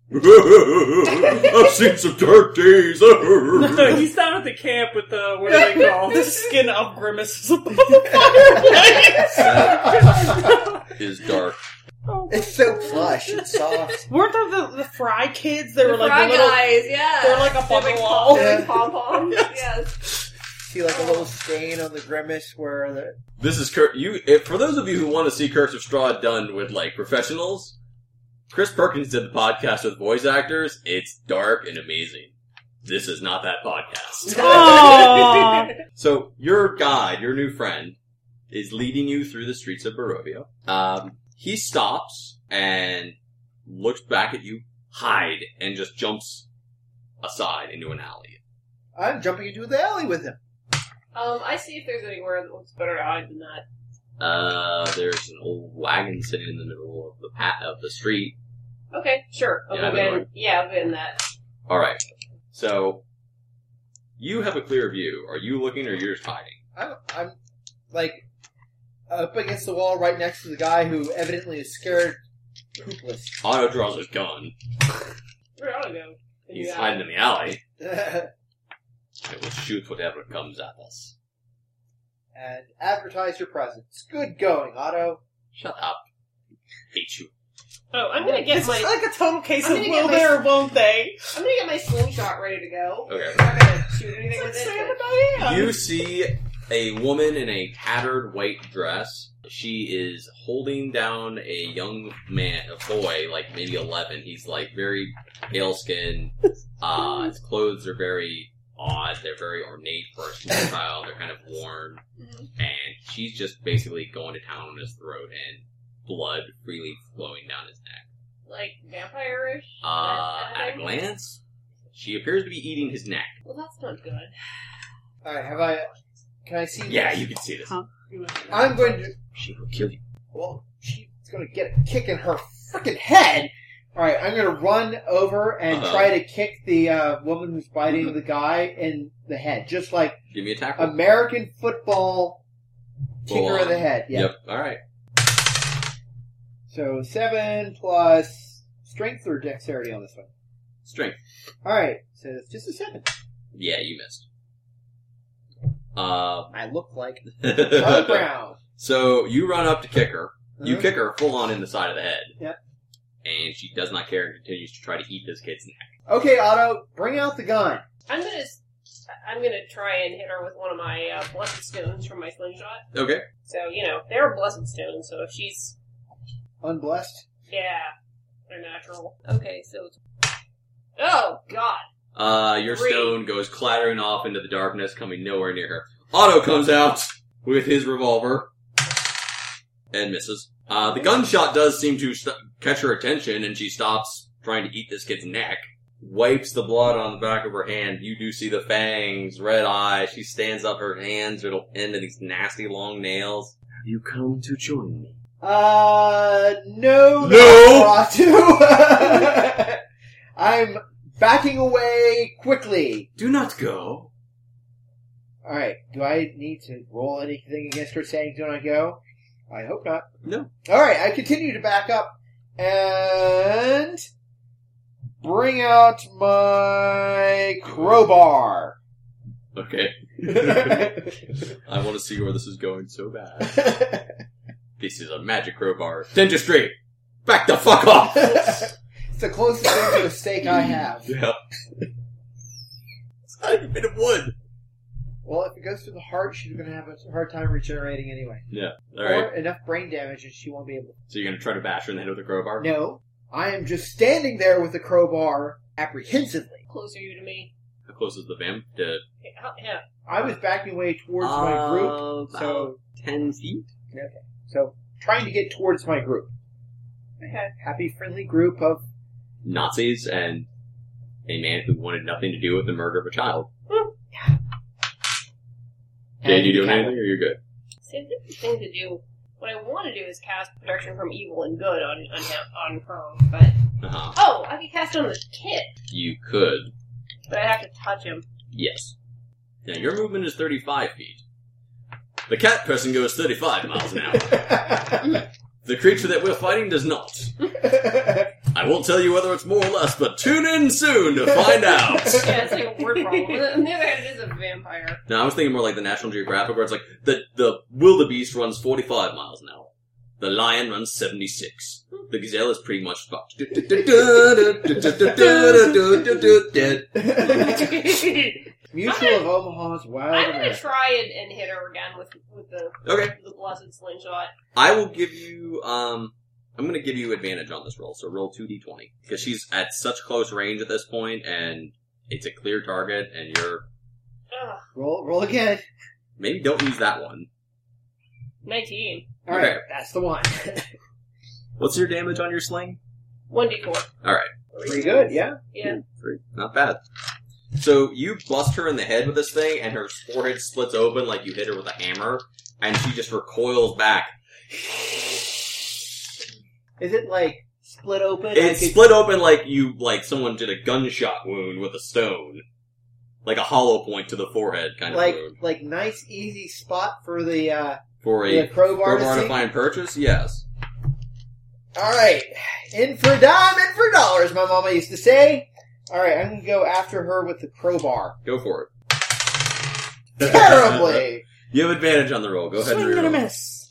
I've seen some dark days. No, he's down at the camp with the, what are they called? The skin of Grimace is above the fireplace. That is dark. It's so plush and soft. Weren't there the Fry kids? They were The like Fry the little. guys, yeah. they're like up on the wall. Yeah. Pom poms, Yes. yes. See like a little stain on the grimace where the... This is for those of you who want to see Curse of Strahd done with like professionals, Chris Perkins did the podcast with voice actors. It's dark and amazing. This is not that podcast. Aww. So your guide, your new friend, is leading you through the streets of Barovia. He stops and looks back at you, hide, and just jumps aside into an alley. I'm jumping into the alley with him. I see if there's anywhere that looks better to hide than that. There's an old wagon sitting in the middle of the street. Okay, sure. I'll Yeah, go that'll I'll go in that. Alright. So, you have a clear view. Are you looking or you're just hiding? I'm like up against the wall right next to the guy who evidently is scared poopless. Otto draws his gun. Where ought to go? He's Yeah. hiding in the alley. It will shoot whatever comes at us. And advertise your presence. Good going, Otto. Shut up. Hate you. Oh, I'm gonna get It's my like a total case I'm of gonna will get my- they or won't they. I'm gonna get my slingshot ready to go. Okay. I'm not gonna shoot anything with Sam it. and Diane. You see a woman in a tattered white dress. She is holding down a young man, a boy, like maybe 11. He's like very pale skinned. His clothes are very odd. They're very ornate for a small child. They're kind of worn. And she's just basically going to town on his throat and blood freely flowing down his neck. Like vampire-ish. At a glance, she appears to be eating his neck. Well, that's not good. Alright, can I see Yeah, this? you can see this. Huh? I'm going to... She will kill you. Well, she's going to get a kick in her freaking head. Alright, I'm going to run over and try to kick the woman who's biting the guy in the head. Just like Give me a tackle. American football Full kicker in on. the head. Yeah. Yep. Alright. So 7 plus strength or dexterity on this one? Strength. Alright, so it's just a 7. Yeah, you missed. I look like Charlie Brown. So you run up to kick her. You Uh-huh. kick her full on in the side of the head. Yep. And she does not care and continues to try to eat this kid's neck. Okay, Otto, bring out the gun. I'm gonna I'm gonna try and hit her with one of my blessed stones from my slingshot. Okay. So, they're blessed stones, so if she's... Unblessed? Yeah, they're natural. Okay, so... Oh, God! Your 3. stone goes clattering off into the darkness, coming nowhere near her. Otto comes out with his revolver and misses. The gunshot does seem to catch her attention, and she stops trying to eat this kid's neck. Wipes the blood on the back of her hand. You do see the fangs, red eyes. She stands up, her hands will end in these nasty long nails. Have you come to join me? No. Nosferatu. I'm backing away quickly. Do not go. Alright, do I need to roll anything against her saying do not go? I hope not. No. Alright, I continue to back up and bring out my crowbar. Okay. I want to see where this is going so bad. This is a magic crowbar. Dentistry! Back the fuck off! It's the closest thing to a stake I have. Yeah. It's not even made of wood. Well, if it goes through the heart, she's going to have a hard time regenerating anyway. Yeah. Alright. Or enough brain damage and she won't be able to. So you're gonna try to bash her in the head with a crowbar? No. I am just standing there with the crowbar apprehensively. Closer you to me. How close is the vamp? Yeah. I was backing away towards my group, so 10 feet? okay. So trying to get towards my group. Okay. Happy, friendly group of Nazis and a man who wanted nothing to do with the murder of a child. Did you doing anything, or you're good? See, I think the thing to do, what I want to do is cast protection from evil and good on her, but... Uh-huh. Oh, I could cast it on the kid, You could. but I have to touch him. Yes. Now, your movement is 35 feet. The cat person goes 35 miles an hour. The creature that we're fighting does not. I won't tell you whether it's more or less, but tune in soon to find out. Yeah, it's like a word problem. On the other hand, it is a vampire. No, I was thinking more like the National Geographic, where it's like, the wildebeest runs 45 miles an hour. The lion runs 76. The gazelle is pretty much fucked. Mutual of Omaha's Wild I'm gonna America. try and hit her again with the blessed slingshot. I will give you, I'm gonna give you advantage on this roll, so roll 2d20. Because she's at such close range at this point, and it's a clear target, and you're... Ugh, Roll again. Maybe don't use that one. 19. Alright, Okay. that's the one. What's your damage on your sling? 1d4. Alright. Pretty good, yeah. Yeah. 3. Not bad. So you bust her in the head with this thing, and her forehead splits open like you hit her with a hammer, and she just recoils back. Is it like split open? It's split open like someone did a gunshot wound with a stone. Like a hollow point to the forehead kind of wound. Like nice easy spot for the For the a crowbar crowbar to to see? find purchase? Yes. Alright. In for a dime, in for dollars, my mama used to say. Alright, I'm gonna go after her with the crowbar. Go for it. Terribly! You have advantage on the roll. Go ahead and Swing and a reroll. miss.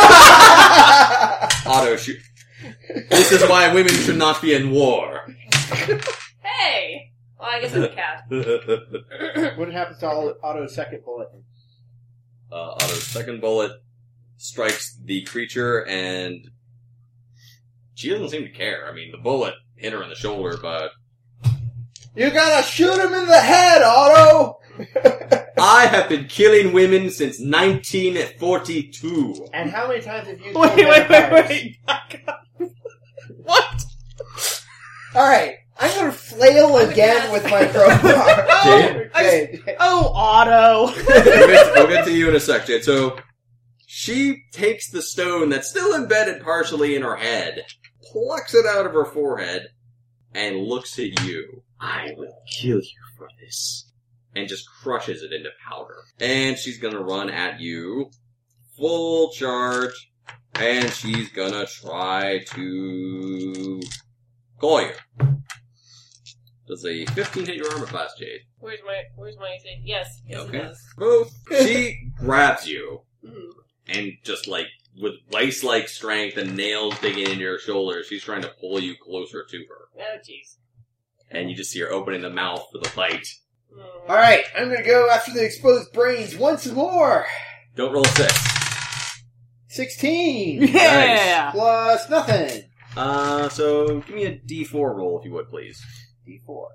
Auto shoot. This is why women should not be in war. Hey! Well, I guess I'm a cat. What happens to Otto's second bullet? Otto's second bullet strikes the creature, and she doesn't seem to care. I mean, the bullet hit her in the shoulder, but... You gotta shoot him in the head, Otto! I have been killing women since 1942. And how many times have you killed Wait. vampires? Back up. What? Alright, I'm gonna flail again with my crowbar. Jade? Jade. Oh, Otto. We'll get to you in a sec, Jade. So, she takes the stone that's still embedded partially in her head, plucks it out of her forehead, and looks at you. I will kill you for this. And just crushes it into powder. And she's gonna run at you. Full charge. And she's gonna try to... claw you. Does a 15 hit your armor class, Jade? Where's my thing? Yes. Yes, Okay. it does. Both. She grabs you. Mhm. And just like, with vice-like strength and nails digging into your shoulder, she's trying to pull you closer to her. Oh, jeez. And you just see her opening the mouth for the bite. Alright, I'm gonna go after the exposed brains once more. Don't roll a 6. 16. Yeah! Plus nothing. So give me a D4 roll if you would, please. D4.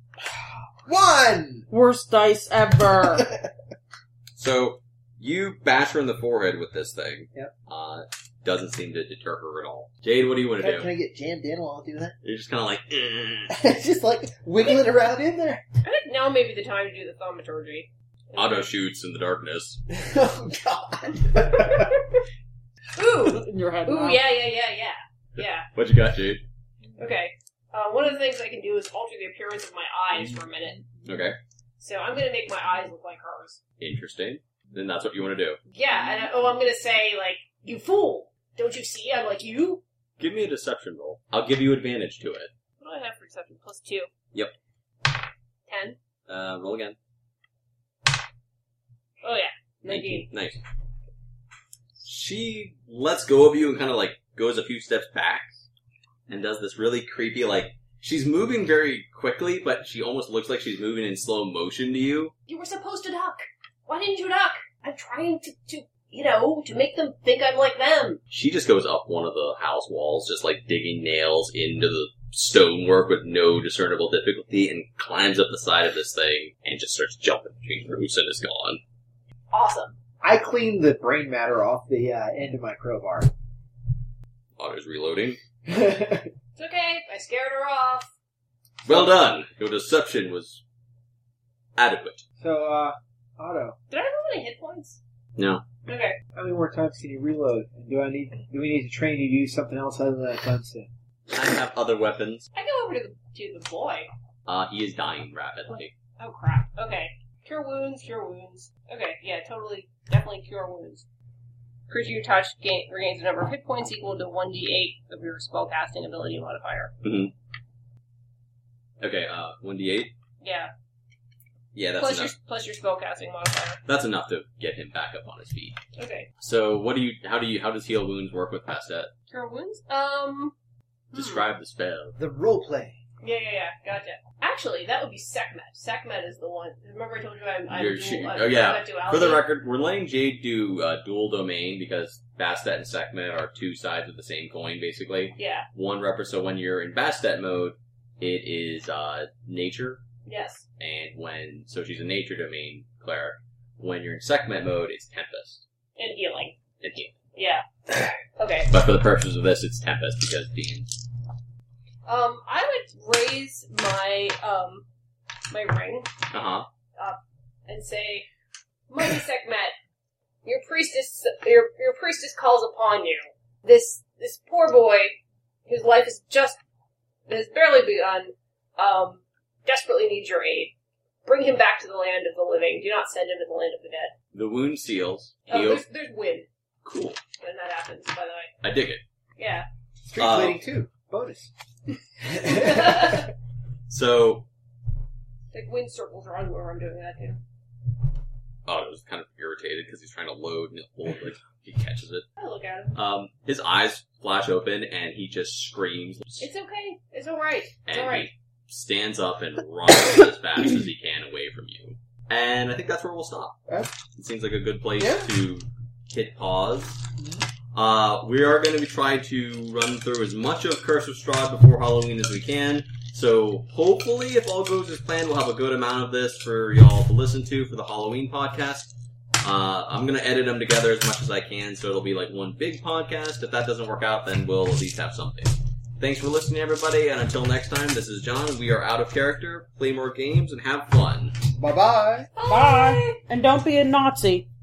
1! Worst dice ever. So you bash her in the forehead with this thing. Yep. Doesn't seem to deter her at all. Jade, what do you want to Can do? I get jammed in while I do that? You're just kind of like, It's just like wiggling around in there. I think now may be the time to do the thaumaturgy. auto shoots in the darkness. Oh, God. Ooh! In your head Ooh, now. yeah. What you got, Jade? Okay. One of the things I can do is alter the appearance of my eyes for a minute. Okay. So I'm going to make my eyes look like hers. Interesting. Then that's what you want to do. Yeah, and I'm going to say, like, you fool! Don't you see I'm like you? Give me a deception roll. I'll give you advantage to it. What do I have for deception? +2. Yep. 10. Roll again. Oh, yeah. 19. Nice. She lets go of you and kind of like goes a few steps back and does this really creepy, like, she's moving very quickly, but she almost looks like she's moving in slow motion to you. You were supposed to duck. Why didn't you duck? I'm trying to make them think I'm like them. She just goes up one of the house walls, just like digging nails into the stonework with no discernible difficulty, and climbs up the side of this thing and just starts jumping between roofs and is gone. Awesome. I cleaned the brain matter off the end of my crowbar. Otto's reloading. It's okay. I scared her off. Well done! Your deception was adequate. So, Otto, Did I have any hit points? No. Okay. how many more times can you reload? And do we need to train you to do something else other than that tungsten? I have other weapons. I go over to the boy. He is dying rapidly. Oh crap. Okay. Cure wounds. Okay, yeah, definitely cure wounds. Creature you touch regains a number of hit points equal to 1d8 of your spellcasting ability modifier. Mm-hmm. Okay, 1d8? Yeah. Yeah, that's enough. Plus your spellcasting modifier. That's enough to get him back up on his feet. Okay. So, how does heal wounds work with Bastet? Cure wounds? Describe the spell. The roleplay. Yeah, gotcha. Actually, that would be Sekhmet. Sekhmet is the one. Remember I told you I'm Oh yeah. I'm duality? For the record, we're letting Jade do dual domain because Bastet and Sekhmet are two sides of the same coin, basically. Yeah. So when you're in Bastet mode, it is nature, Yes. and she's a nature domain cleric. When you're in Sekhmet mode, it's Tempest. And healing. And heal. Yeah. Okay. But for the purposes of this, it's Tempest because Dean. I would raise my my ring Uh-huh. up and say, Mighty Sekhmet, your priestess calls upon you. This poor boy, whose life has barely begun, desperately needs your aid. Bring him back to the land of the living. Do not send him to the land of the dead. The wound seals. Oh, Heal. there's wind Cool. when that happens, by the way. I dig it. Yeah. Street bleeding too. Bonus. So, Like wind circles around where I'm doing that too. Otto's kind of irritated because he's trying to load and like he catches it. I look at him. His eyes flash open and he just screams. It's okay. It's alright. It's And alright. he stands up and runs as fast as he can away from you. And I think that's where we'll stop. Yeah. It seems like a good place Yeah. to hit pause. We are going to be trying to run through as much of Curse of Strahd before Halloween as we can. So hopefully, if all goes as planned, we'll have a good amount of this for y'all to listen to for the Halloween podcast. I'm going to edit them together as much as I can, so it'll be like one big podcast. If that doesn't work out, then we'll at least have something. Thanks for listening, everybody, and until next time, this is John. We are out of character. Play more games and have fun. Bye-bye. Bye. And don't be a Nazi.